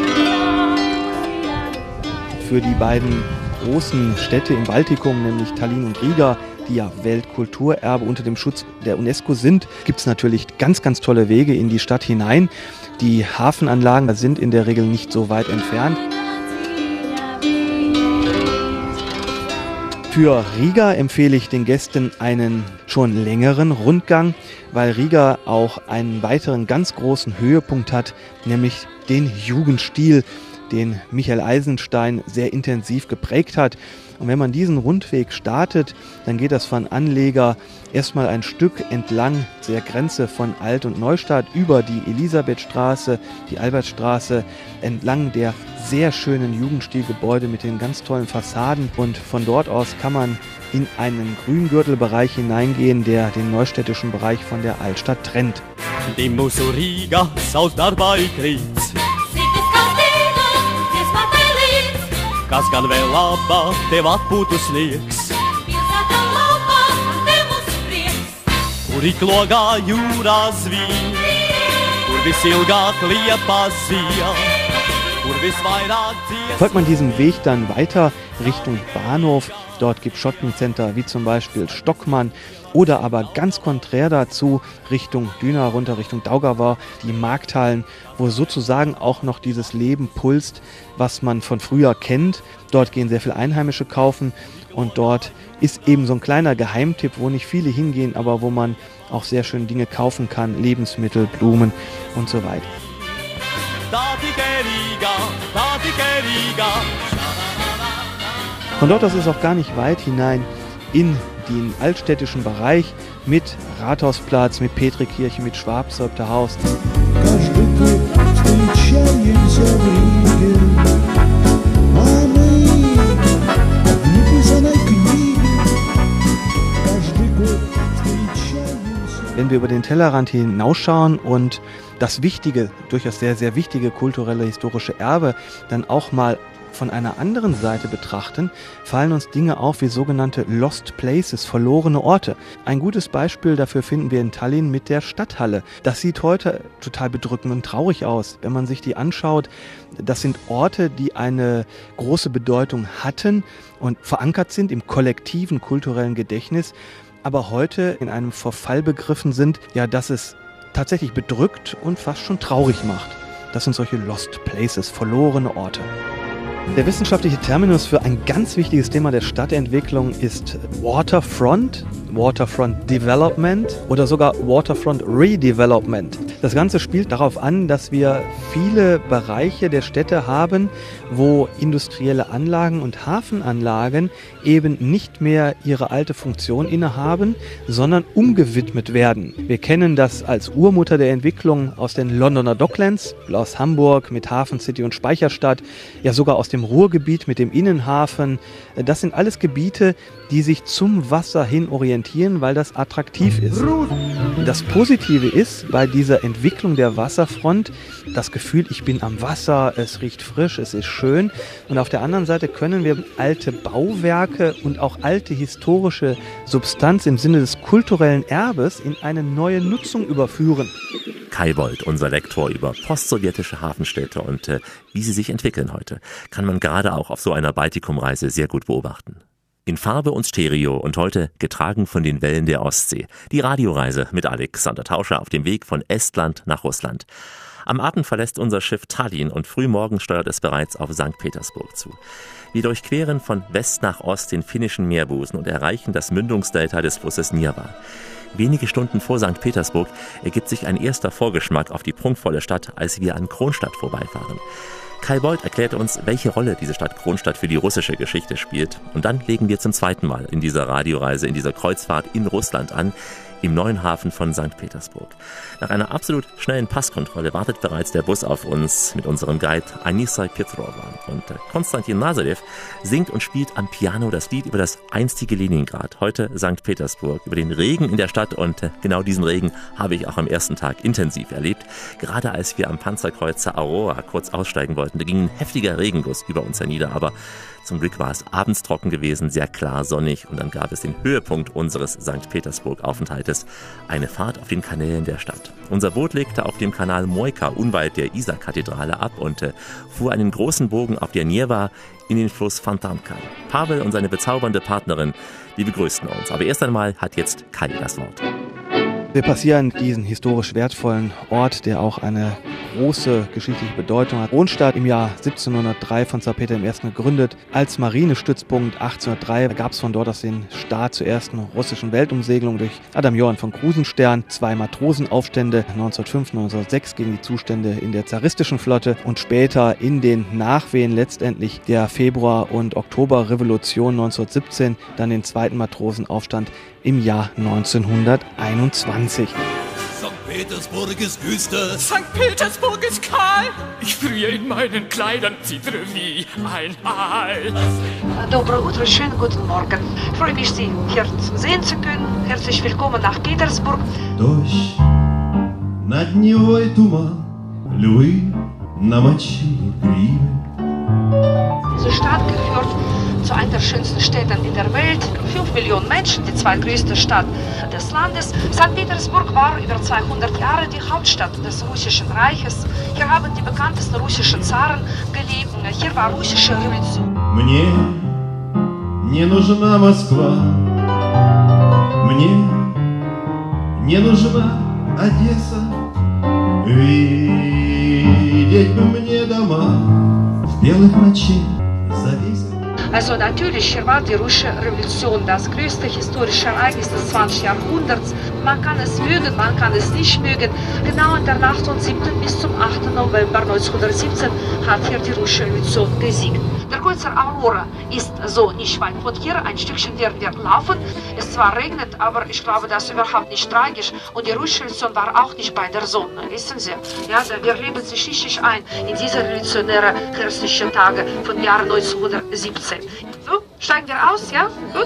Für die beiden großen Städte im Baltikum, nämlich Tallinn und Riga, die ja Weltkulturerbe unter dem Schutz der UNESCO sind, gibt es natürlich ganz, ganz tolle Wege in die Stadt hinein. Die Hafenanlagen sind in der Regel nicht so weit entfernt. Für Riga empfehle ich den Gästen einen schon längeren Rundgang, weil Riga auch einen weiteren ganz großen Höhepunkt hat, nämlich den Jugendstil, den Michael Eisenstein sehr intensiv geprägt hat. Und wenn man diesen Rundweg startet, dann geht das von Anleger erstmal ein Stück entlang der Grenze von Alt- und Neustadt über die Elisabethstraße, die Albertstraße, entlang der sehr schönen Jugendstilgebäude mit den ganz tollen Fassaden. Und von dort aus kann man in einen Grüngürtelbereich hineingehen, der den neustädtischen Bereich von der Altstadt trennt. Dimos Riga, saudarbai kric. Kas gan vēl labā tev atpūtu sniegs, kur iklogā jūrā zvīn, kur visilgāk liepa zija, kur visvairāk dziesmas. Folgt man diesem Weg dann weiter Richtung Bahnhof, dort gibt es Shoppingcenter wie zum Beispiel Stockmann oder aber ganz konträr dazu Richtung Düna runter, Richtung Daugava, die Markthallen, wo sozusagen auch noch dieses Leben pulst, was man von früher kennt. Dort gehen sehr viele Einheimische kaufen und dort ist eben so ein kleiner Geheimtipp, wo nicht viele hingehen, aber wo man auch sehr schön Dinge kaufen kann, Lebensmittel, Blumen und so weiter. Von dort aus ist auch gar nicht weit hinein in den altstädtischen Bereich mit Rathausplatz, mit Petrikirche, mit Schwabshäupterhaus. Wenn wir über den Tellerrand hinausschauen und das wichtige, durchaus sehr, sehr wichtige kulturelle, historische Erbe dann auch mal von einer anderen Seite betrachten, fallen uns Dinge auf wie sogenannte Lost Places, verlorene Orte. Ein gutes Beispiel dafür finden wir in Tallinn mit der Stadthalle. Das sieht heute total bedrückend und traurig aus. Wenn man sich die anschaut, das sind Orte, die eine große Bedeutung hatten und verankert sind im kollektiven kulturellen Gedächtnis, aber heute in einem Verfall begriffen sind, ja, dass es tatsächlich bedrückt und fast schon traurig macht. Das sind solche Lost Places, verlorene Orte. Der wissenschaftliche Terminus für ein ganz wichtiges Thema der Stadtentwicklung ist Waterfront, Waterfront Development oder sogar Waterfront Redevelopment. Das Ganze spielt darauf an, dass wir viele Bereiche der Städte haben, wo industrielle Anlagen und Hafenanlagen eben nicht mehr ihre alte Funktion innehaben, sondern umgewidmet werden. Wir kennen das als Urmutter der Entwicklung aus den Londoner Docklands, aus Hamburg mit Hafen City und Speicherstadt, ja sogar aus dem Ruhrgebiet mit dem Innenhafen. Das sind alles Gebiete, die sich zum Wasser hin orientieren, weil das attraktiv ist. Das Positive ist bei dieser Entwicklung der Wasserfront das Gefühl, ich bin am Wasser, es riecht frisch, es ist schön. Und auf der anderen Seite können wir alte Bauwerke und auch alte historische Substanz im Sinne des kulturellen Erbes in eine neue Nutzung überführen. Kai Bold, unser Lektor über postsowjetische Hafenstädte und wie sie sich entwickeln heute, kann man gerade auch auf so einer Baltikumreise sehr gut beobachten. In Farbe und Stereo und heute getragen von den Wellen der Ostsee. Die Radioreise mit Alexander Tauscher auf dem Weg von Estland nach Russland. Am Abend verlässt unser Schiff Tallinn und frühmorgen steuert es bereits auf St. Petersburg zu. Wir durchqueren von West nach Ost den finnischen Meerbusen und erreichen das Mündungsdelta des Flusses Nirva. Wenige Stunden vor St. Petersburg ergibt sich ein erster Vorgeschmack auf die prunkvolle Stadt, als wir an Kronstadt vorbeifahren. Kai Bold erklärte uns, welche Rolle diese Stadt Kronstadt für die russische Geschichte spielt. Und dann legen wir zum zweiten Mal in dieser Radioreise, in dieser Kreuzfahrt in Russland an, im neuen Hafen von St. Petersburg. Nach einer absolut schnellen Passkontrolle wartet bereits der Bus auf uns mit unserem Guide Anissa Petrova. Und Konstantin Nazarev singt und spielt am Piano das Lied über das einstige Leningrad, heute St. Petersburg, über den Regen in der Stadt. Und genau diesen Regen habe ich auch am ersten Tag intensiv erlebt. Gerade als wir am Panzerkreuzer Aurora kurz aussteigen wollten, da ging ein heftiger Regenguss über uns hernieder, aber zum Glück war es abends trocken gewesen, sehr klar sonnig und dann gab es den Höhepunkt unseres St. Petersburg-Aufenthaltes, eine Fahrt auf den Kanälen der Stadt. Unser Boot legte auf dem Kanal Moika unweit der Isar-Kathedrale ab und fuhr einen großen Bogen auf der Nirva in den Fluss Fontanka. Pavel und seine bezaubernde Partnerin, die begrüßten uns. Aber erst einmal hat jetzt Kai das Wort. Wir passieren diesen historisch wertvollen Ort, der auch eine große geschichtliche Bedeutung hat. Kronstadt im Jahr 1703 von Zar Peter I. gegründet. Als Marinestützpunkt 1803 gab es von dort aus den Start zur ersten russischen Weltumsegelung durch Adam Johann von Krusenstern, 2 Matrosenaufstände 1905, 1906 gegen die Zustände in der zaristischen Flotte und später in den Nachwehen letztendlich der Februar- und Oktoberrevolution 1917, dann den zweiten Matrosenaufstand im Jahr 1921. St. Petersburg ist düster. St. Petersburg ist kalt. Ich friere in meinen Kleidern, zittere wie ein Aal. Доброе утро, schönen guten Morgen. Ich freue mich, Sie hier sehen zu können. Herzlich willkommen nach Petersburg. Дождь, над Невой туман, львы намочили гривы. Diese Stadt gehört zu einer der schönsten Städte in der Welt. 5 Millionen Menschen, die zweitgrößte Stadt des Landes. St. Petersburg war über 200 Jahre die Hauptstadt des Russischen Reiches. Hier haben die bekanntesten russischen Zaren gelebt. Hier war russische Revolution. Мне не нужна Москва, мне не нужна Одесса. Видеть бы мне дома в белых ночей завесят. Also natürlich, hier war die russische Revolution das größte historische Ereignis des 20. Jahrhunderts. Man kann es mögen, man kann es nicht mögen. Genau in der Nacht vom 7. bis zum 8. November 1917 hat hier die russische Revolution gesiegt. Der Kreuzer Aurora ist so nicht weit von hier. Ein Stückchen werden wir laufen. Es zwar regnet, aber ich glaube, das ist überhaupt nicht tragisch. Und die russische Revolution war auch nicht bei der Sonne, wissen Sie. Ja, wir leben sich richtig ein in diese revolutionäre christlichen Tage von Jahr 1917. So, steigen wir aus, ja? Gut.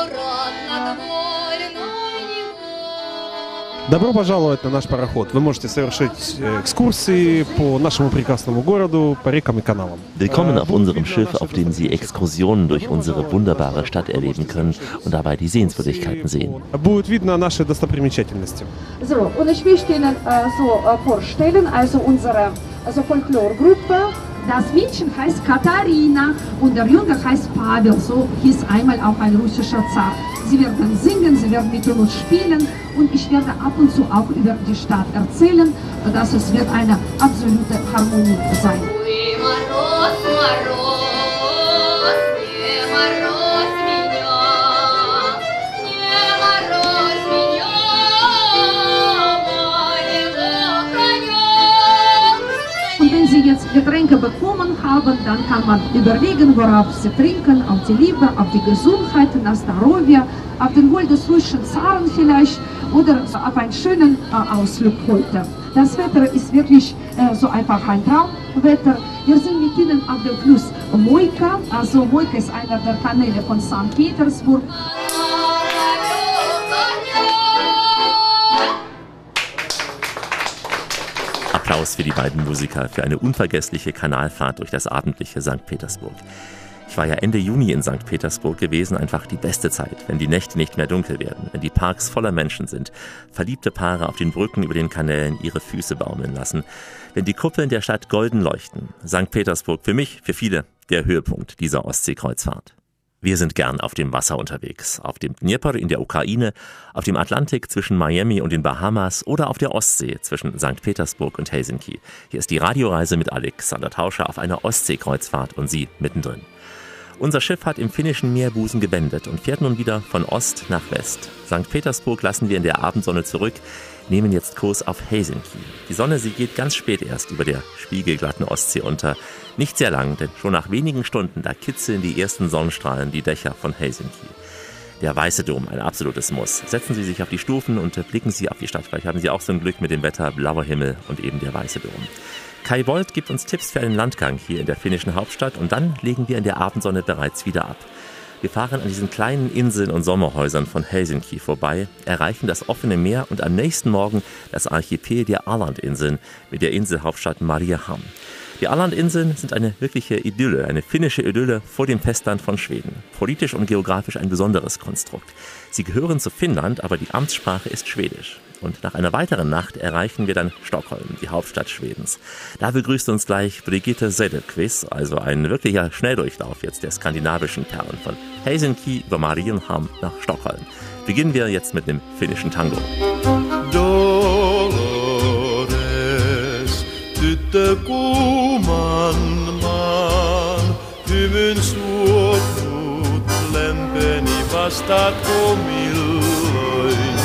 Добро пожаловать на наш пароход. Вы можете совершить экскурсии по нашему прекрасному городу, по рекам и каналам. Willkommen auf unserem Schiff, auf dem Sie Exkursionen durch unsere wunderbare Stadt erleben können und dabei die Sehenswürdigkeiten sehen. Будет видно наши достопримечательности. So, und ich möchte Ihnen vorstellen, also unsere Folklorgruppe. Das Mädchen heißt Katharina und der Junge heißt Pavel, so hieß einmal auch ein russischer Zar. Sie werden singen, sie werden mit uns spielen und ich werde ab und zu auch über die Stadt erzählen, dass es wird eine absolute Harmonie sein. Und wenn Sie jetzt Getränke bekommen haben, dann kann man überlegen, worauf Sie trinken, auf die Liebe, auf die Gesundheit, на здоровье, auf den Wohl des russischen Zaren vielleicht oder auf einen schönen Ausflug heute. Das Wetter ist wirklich so einfach ein Traumwetter. Wir sind mit Ihnen auf dem Fluss Moika, also Moika ist einer der Kanäle von St. Petersburg. Applaus für die beiden Musiker für eine unvergessliche Kanalfahrt durch das abendliche St. Petersburg. Ich war ja Ende Juni in St. Petersburg gewesen, einfach die beste Zeit, wenn die Nächte nicht mehr dunkel werden, wenn die Parks voller Menschen sind, verliebte Paare auf den Brücken über den Kanälen ihre Füße baumeln lassen, wenn die Kuppeln der Stadt golden leuchten. St. Petersburg für mich, für viele, der Höhepunkt dieser Ostseekreuzfahrt. Wir sind gern auf dem Wasser unterwegs, auf dem Dnjepr in der Ukraine, auf dem Atlantik zwischen Miami und den Bahamas oder auf der Ostsee zwischen St. Petersburg und Helsinki. Hier ist die Radioreise mit Alexander Tauscher auf einer Ostseekreuzfahrt und Sie mittendrin. Unser Schiff hat im finnischen Meerbusen gewendet und fährt nun wieder von Ost nach West. St. Petersburg lassen wir in der Abendsonne zurück, nehmen jetzt Kurs auf Helsinki. Die Sonne, sie geht ganz spät erst über der spiegelglatten Ostsee unter. Nicht sehr lang, denn schon nach wenigen Stunden, da kitzeln die ersten Sonnenstrahlen die Dächer von Helsinki. Der Weiße Dom, ein absolutes Muss. Setzen Sie sich auf die Stufen und blicken Sie auf die Stadt. Vielleicht haben Sie auch so ein Glück mit dem Wetter, blauer Himmel und eben der Weiße Dom. Kai Wold gibt uns Tipps für einen Landgang hier in der finnischen Hauptstadt und dann legen wir in der Abendsonne bereits wieder ab. Wir fahren an diesen kleinen Inseln und Sommerhäusern von Helsinki vorbei, erreichen das offene Meer und am nächsten Morgen das Archipel der Ålandinseln mit der Inselhauptstadt Mariehamn. Die Ålandinseln sind eine wirkliche Idylle, eine finnische Idylle vor dem Festland von Schweden. Politisch und geografisch ein besonderes Konstrukt. Sie gehören zu Finnland, aber die Amtssprache ist Schwedisch. Und nach einer weiteren Nacht erreichen wir dann Stockholm, die Hauptstadt Schwedens. Da begrüßt uns gleich Brigitte Söderqvist, also ein wirklicher Schnelldurchlauf jetzt der skandinavischen Perlen von Helsinki über Mariehamn nach Stockholm. Beginnen wir jetzt mit dem finnischen Tango. kuuman maan. Hymyn suoput lempeni vastaatko milloinkaan?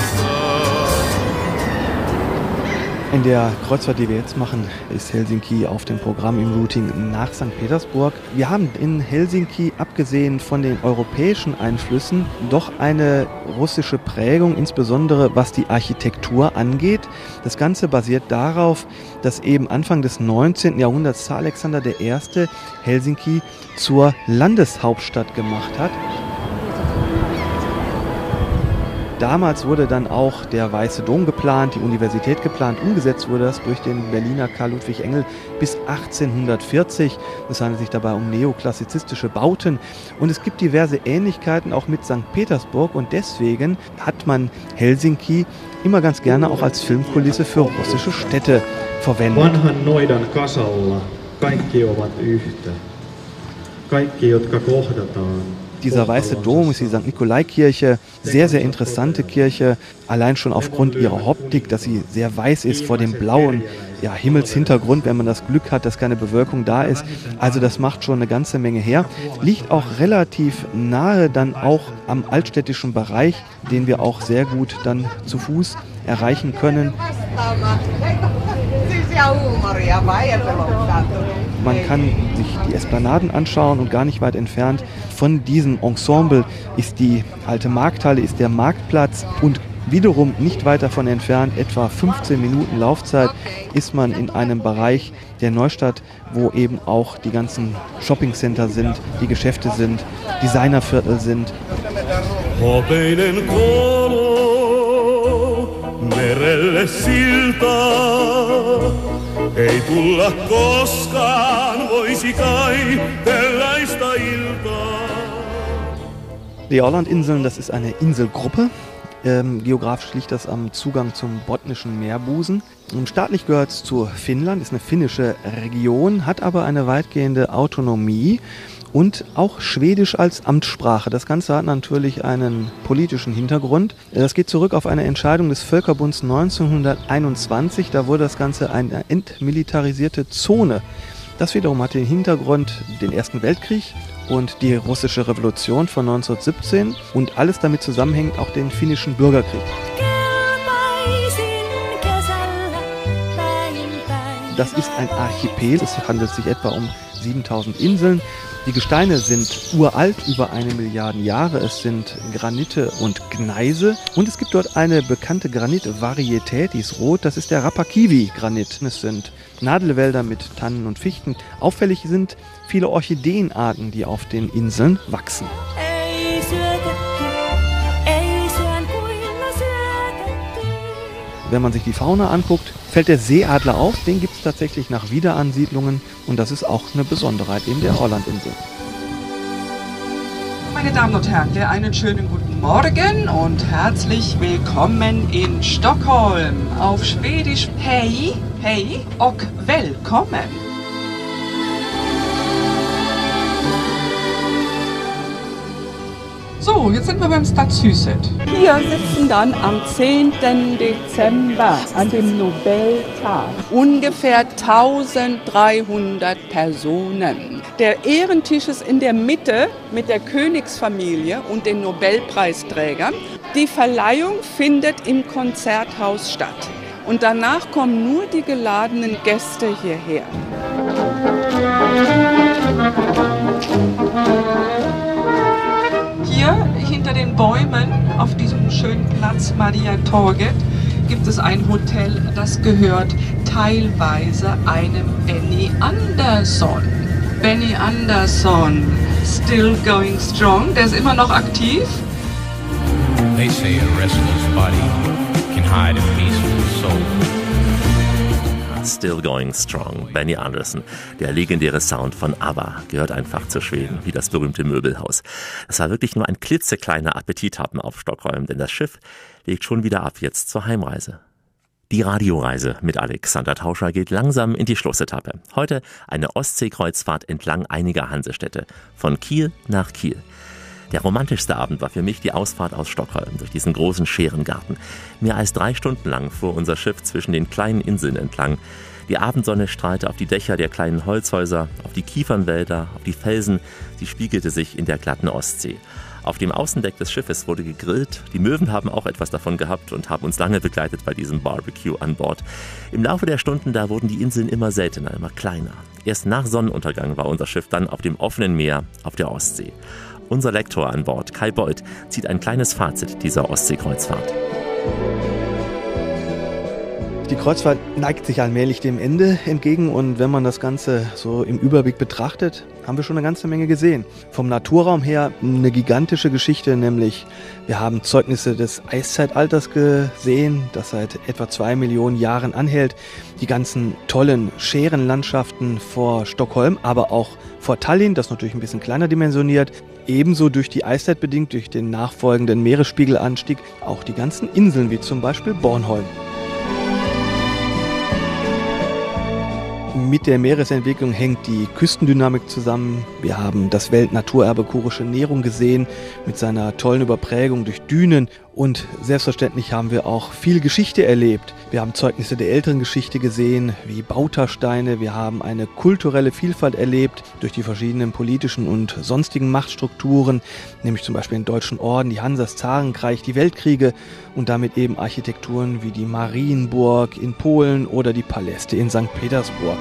In der Kreuzfahrt, die wir jetzt machen, ist Helsinki auf dem Programm im Routing nach St. Petersburg. Wir haben in Helsinki, abgesehen von den europäischen Einflüssen, doch eine russische Prägung, insbesondere was die Architektur angeht. Das Ganze basiert darauf, dass eben Anfang des 19. Jahrhunderts Zar Alexander I. Helsinki zur Landeshauptstadt gemacht hat. Damals wurde dann auch der Weiße Dom geplant, die Universität geplant. Umgesetzt wurde das durch den Berliner Karl Ludwig Engel bis 1840. Es handelt sich dabei um neoklassizistische Bauten. Und es gibt diverse Ähnlichkeiten auch mit St. Petersburg. Und deswegen hat man Helsinki immer ganz gerne auch als Filmkulisse für russische Städte verwendet. Vanhan noidan kasalla kaikki ovat yhtä. Kaikki, jotka kohdataan. Dieser Weiße Dom ist die St. Nikolai-Kirche, sehr, sehr interessante Kirche, allein schon aufgrund ihrer Optik, dass sie sehr weiß ist vor dem blauen Himmelshintergrund, wenn man das Glück hat, dass keine Bewölkung da ist. Also das macht schon eine ganze Menge her. Liegt auch relativ nahe dann auch am altstädtischen Bereich, den wir auch sehr gut dann zu Fuß erreichen können. Man kann sich die Esplanaden anschauen und gar nicht weit entfernt von diesem Ensemble ist die alte Markthalle, ist der Marktplatz und wiederum nicht weit davon entfernt, etwa 15 Minuten Laufzeit, ist man in einem Bereich der Neustadt, wo eben auch die ganzen Shoppingcenter sind, die Geschäfte sind, Designerviertel sind. Hopeinen kolo, merelle siltaa. Ei tulla koskaan, voisi kai tällaista iltaa. Die Ålandinseln, das ist eine Inselgruppe. Geografisch liegt das am Zugang zum botnischen Meerbusen. Staatlich gehört es zu Finnland, ist eine finnische Region, hat aber eine weitgehende Autonomie und auch Schwedisch als Amtssprache. Das Ganze hat natürlich einen politischen Hintergrund. Das geht zurück auf eine Entscheidung des Völkerbunds 1921. Da wurde das Ganze eine entmilitarisierte Zone. Das wiederum hat den Hintergrund den Ersten Weltkrieg und die russische Revolution von 1917 und alles damit zusammenhängt auch den finnischen Bürgerkrieg. Das ist ein Archipel, es handelt sich etwa um 7000 Inseln. Die Gesteine sind uralt, über 1 Milliarde Jahre. Es sind Granite und Gneise. Und es gibt dort eine bekannte Granitvarietät, die ist rot. Das ist der Rapakivi-Granit. Es sind Nadelwälder mit Tannen und Fichten. Auffällig sind viele Orchideenarten, die auf den Inseln wachsen. Wenn man sich die Fauna anguckt, fällt der Seeadler auf. Den gibt es tatsächlich nach Wiederansiedlungen und das ist auch eine Besonderheit in der Ålandinseln. Meine Damen und Herren, einen schönen guten Morgen und herzlich willkommen in Stockholm. Auf Schwedisch Hej, hej och välkommen. So, jetzt sind wir beim Stadshuset. Hier sitzen dann am 10. Dezember an dem Nobeltag ungefähr 1300 Personen. Der Ehrentisch ist in der Mitte mit der Königsfamilie und den Nobelpreisträgern. Die Verleihung findet im Konzerthaus statt. Und danach kommen nur die geladenen Gäste hierher. Hier hinter den Bäumen auf diesem schönen Platz Mariatorget gibt es ein Hotel, das gehört teilweise einem Benny Andersson. Benny Andersson, still going strong, der ist immer noch aktiv. They say a restless body can hide a peaceful soul. Still Going Strong, Benny Andersson. Der legendäre Sound von ABBA gehört einfach zu Schweden, wie das berühmte Möbelhaus. Es war wirklich nur ein klitzekleiner Appetithappen auf Stockholm, denn das Schiff legt schon wieder ab jetzt zur Heimreise. Die Radioreise mit Alexander Tauscher geht langsam in die Schlussetappe. Heute eine Ostseekreuzfahrt entlang einiger Hansestädte, von Kiel nach Kiel. Der romantischste Abend war für mich die Ausfahrt aus Stockholm durch diesen großen Scherengarten. Mehr als 3 Stunden lang fuhr unser Schiff zwischen den kleinen Inseln entlang. Die Abendsonne strahlte auf die Dächer der kleinen Holzhäuser, auf die Kiefernwälder, auf die Felsen. Sie spiegelte sich in der glatten Ostsee. Auf dem Außendeck des Schiffes wurde gegrillt. Die Möwen haben auch etwas davon gehabt und haben uns lange begleitet bei diesem Barbecue an Bord. Im Laufe der Stunden da wurden die Inseln immer seltener, immer kleiner. Erst nach Sonnenuntergang war unser Schiff dann auf dem offenen Meer auf der Ostsee. Unser Lektor an Bord, Kai Bold, zieht ein kleines Fazit dieser Ostseekreuzfahrt. Die Kreuzfahrt neigt sich allmählich dem Ende entgegen und wenn man das Ganze so im Überblick betrachtet, haben wir schon eine ganze Menge gesehen. Vom Naturraum her eine gigantische Geschichte, nämlich wir haben Zeugnisse des Eiszeitalters gesehen, das seit etwa 2 Millionen Jahren anhält. Die ganzen tollen Scherenlandschaften vor Stockholm, aber auch vor Tallinn, das natürlich ein bisschen kleiner dimensioniert. Ebenso durch die Eiszeit bedingt, durch den nachfolgenden Meeresspiegelanstieg, auch die ganzen Inseln, wie zum Beispiel Bornholm. Mit der Meeresentwicklung hängt die Küstendynamik zusammen. Wir haben das Weltnaturerbe Kurische Nehrung gesehen mit seiner tollen Überprägung durch Dünen und selbstverständlich haben wir auch viel Geschichte erlebt. Wir haben Zeugnisse der älteren Geschichte gesehen, wie Bautersteine. Wir haben eine kulturelle Vielfalt erlebt durch die verschiedenen politischen und sonstigen Machtstrukturen, nämlich zum Beispiel den Deutschen Orden, die Hansa, das Zarenreich, die Weltkriege und damit eben Architekturen wie die Marienburg in Polen oder die Paläste in St. Petersburg.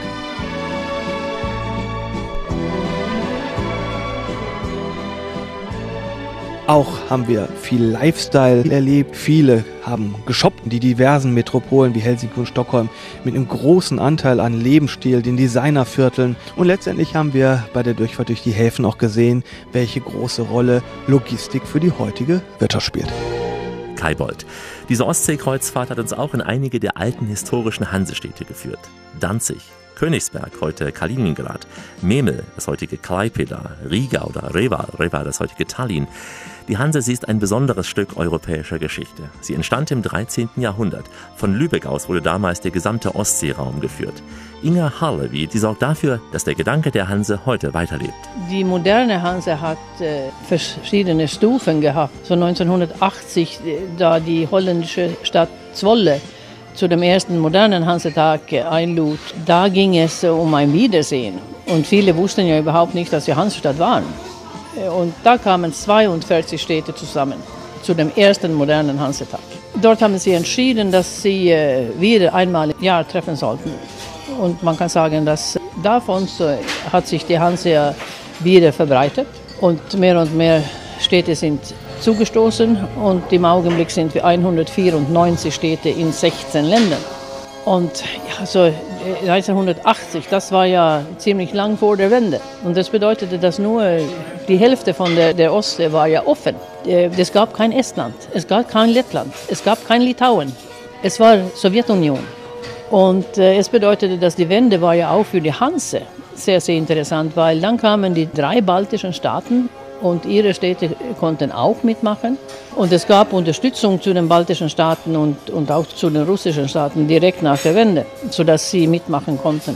Auch haben wir viel Lifestyle erlebt. Viele haben geshoppt. Die diversen Metropolen wie Helsinki und Stockholm mit einem großen Anteil an Lebensstil, den Designervierteln. Und letztendlich haben wir bei der Durchfahrt durch die Häfen auch gesehen, welche große Rolle Logistik für die heutige Wirtschaft spielt. Kai Bold. Diese Ostseekreuzfahrt hat uns auch in einige der alten historischen Hansestädte geführt. Danzig, Königsberg, heute Kaliningrad, Memel, das heutige Klaipėda, Riga oder Reva, das heutige Tallinn. Die Hanse ist ein besonderes Stück europäischer Geschichte. Sie entstand im 13. Jahrhundert. Von Lübeck aus wurde damals der gesamte Ostseeraum geführt. Inga Harlevy, die sorgt dafür, dass der Gedanke der Hanse heute weiterlebt. Die moderne Hanse hat verschiedene Stufen gehabt. So 1980, da die holländische Stadt Zwolle zu dem ersten modernen Hansetag einlud, da ging es um ein Wiedersehen. Und viele wussten ja überhaupt nicht, dass sie Hansestadt waren. Und da kamen 42 Städte zusammen zu dem ersten modernen Hansetag. Dort haben sie entschieden, dass sie wieder einmal im Jahr treffen sollten. Und man kann sagen, dass davon hat sich die Hanse wieder verbreitet. Und mehr Städte sind zugestoßen und im Augenblick sind wir 194 Städte in 16 Ländern. Und ja, so 1980, das war ja ziemlich lang vor der Wende. Und das bedeutete, dass nur die Hälfte von der Ostsee war ja offen. Es gab kein Estland, es gab kein Lettland, es gab kein Litauen. Es war Sowjetunion. Und es bedeutete, dass die Wende war ja auch für die Hanse sehr, sehr interessant, weil dann kamen die 3 baltischen Staaten und ihre Städte konnten auch mitmachen. Und es gab Unterstützung zu den baltischen Staaten und auch zu den russischen Staaten direkt nach der Wende, sodass sie mitmachen konnten.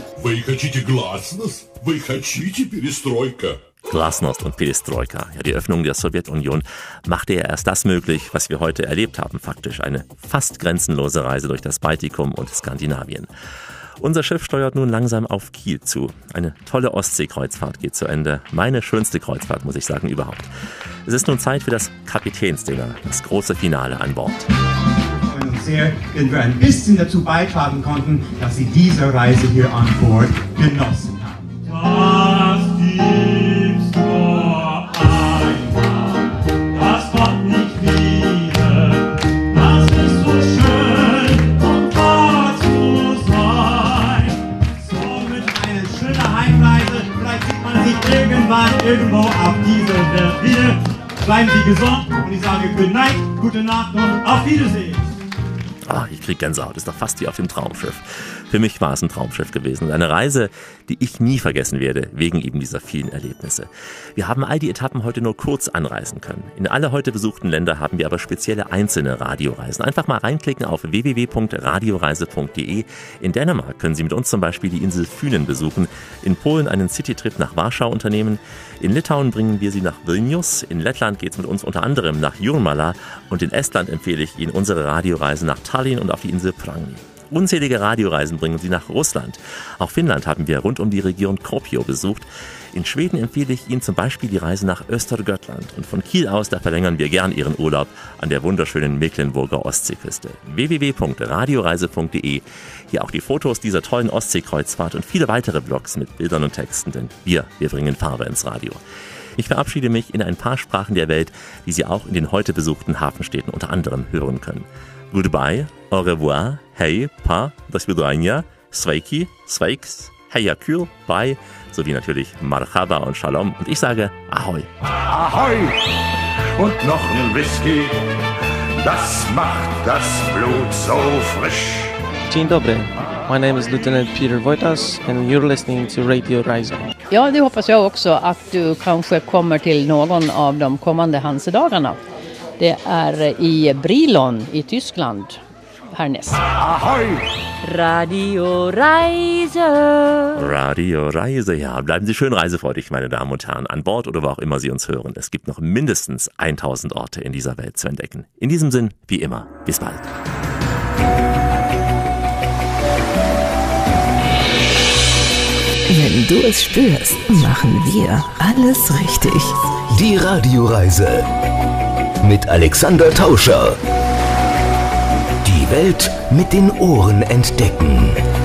Glasnost und Perestroika, ja, die Öffnung der Sowjetunion, machte ja erst das möglich, was wir heute erlebt haben, faktisch. Eine fast grenzenlose Reise durch das Baltikum und Skandinavien. Unser Schiff steuert nun langsam auf Kiel zu. Eine tolle Ostseekreuzfahrt geht zu Ende. Meine schönste Kreuzfahrt, muss ich sagen, überhaupt. Es ist nun Zeit für das Kapitänsdinner, das große Finale an Bord. Wir freuen uns sehr, wenn wir ein bisschen dazu beitragen konnten, dass Sie diese Reise hier an Bord genossen haben. Das gibt's nur einmal, das kommt nicht wieder. Das ist so schön und wahr zu sein. Somit eine schöne Heimreise. Vielleicht sieht man sich irgendwann irgendwo auf dieser Welt wieder. Bleiben Sie gesund und ich sage Good Night, gute Nacht und auf Wiedersehen. Ich krieg Gänsehaut, ist doch fast wie auf dem Traumschiff. Für mich war es ein Traumschiff gewesen. Eine Reise, die ich nie vergessen werde, wegen eben dieser vielen Erlebnisse. Wir haben all die Etappen heute nur kurz anreisen können. In alle heute besuchten Länder haben wir aber spezielle einzelne Radioreisen. Einfach mal reinklicken auf www.radioreise.de. In Dänemark können Sie mit uns zum Beispiel die Insel Fünen besuchen, in Polen einen Citytrip nach Warschau unternehmen, in Litauen bringen wir Sie nach Vilnius, in Lettland geht es mit uns unter anderem nach Jurmala und in Estland empfehle ich Ihnen unsere Radioreise nach Tallinn und auf die Insel Prangli. Unzählige Radioreisen bringen Sie nach Russland. Auch Finnland haben wir rund um die Region Kuopio besucht. In Schweden empfehle ich Ihnen zum Beispiel die Reise nach Östergötland. Und von Kiel aus, da verlängern wir gern Ihren Urlaub an der wunderschönen Mecklenburger Ostseeküste. www.radioreise.de. Hier auch die Fotos dieser tollen Ostseekreuzfahrt und viele weitere Blogs mit Bildern und Texten, denn wir bringen Farbe ins Radio. Ich verabschiede mich in ein paar Sprachen der Welt, die Sie auch in den heute besuchten Hafenstädten unter anderem hören können. Goodbye, au revoir, hey, pa, do svidania, sveiki, sveiks, heyakul, bye, sowie natürlich marhaba und shalom. Und ich sage Ahoi. Ahoi! Und noch ein Whisky, das macht das Blut so frisch. Dzień dobry. My name is Lieutenant Peter Wojtas and you're listening to Radio Reise. Ja, det hoppas jag också att du kanske kommer till någon av de kommande Hansedagarna. Det är i Brilon i Tyskland härnäst. Ahoi! Radio Reise. Radio Reise, ja. Bleiben Sie schön reisefreudig, meine Damen und Herren, an Bord oder wo auch immer Sie uns hören. Es gibt noch mindestens 1000 Orte in dieser Welt zu entdecken. In diesem Sinn, wie immer, bis bald. Wenn du es spürst, machen wir alles richtig. Die Radioreise mit Alexander Tauscher. Die Welt mit den Ohren entdecken.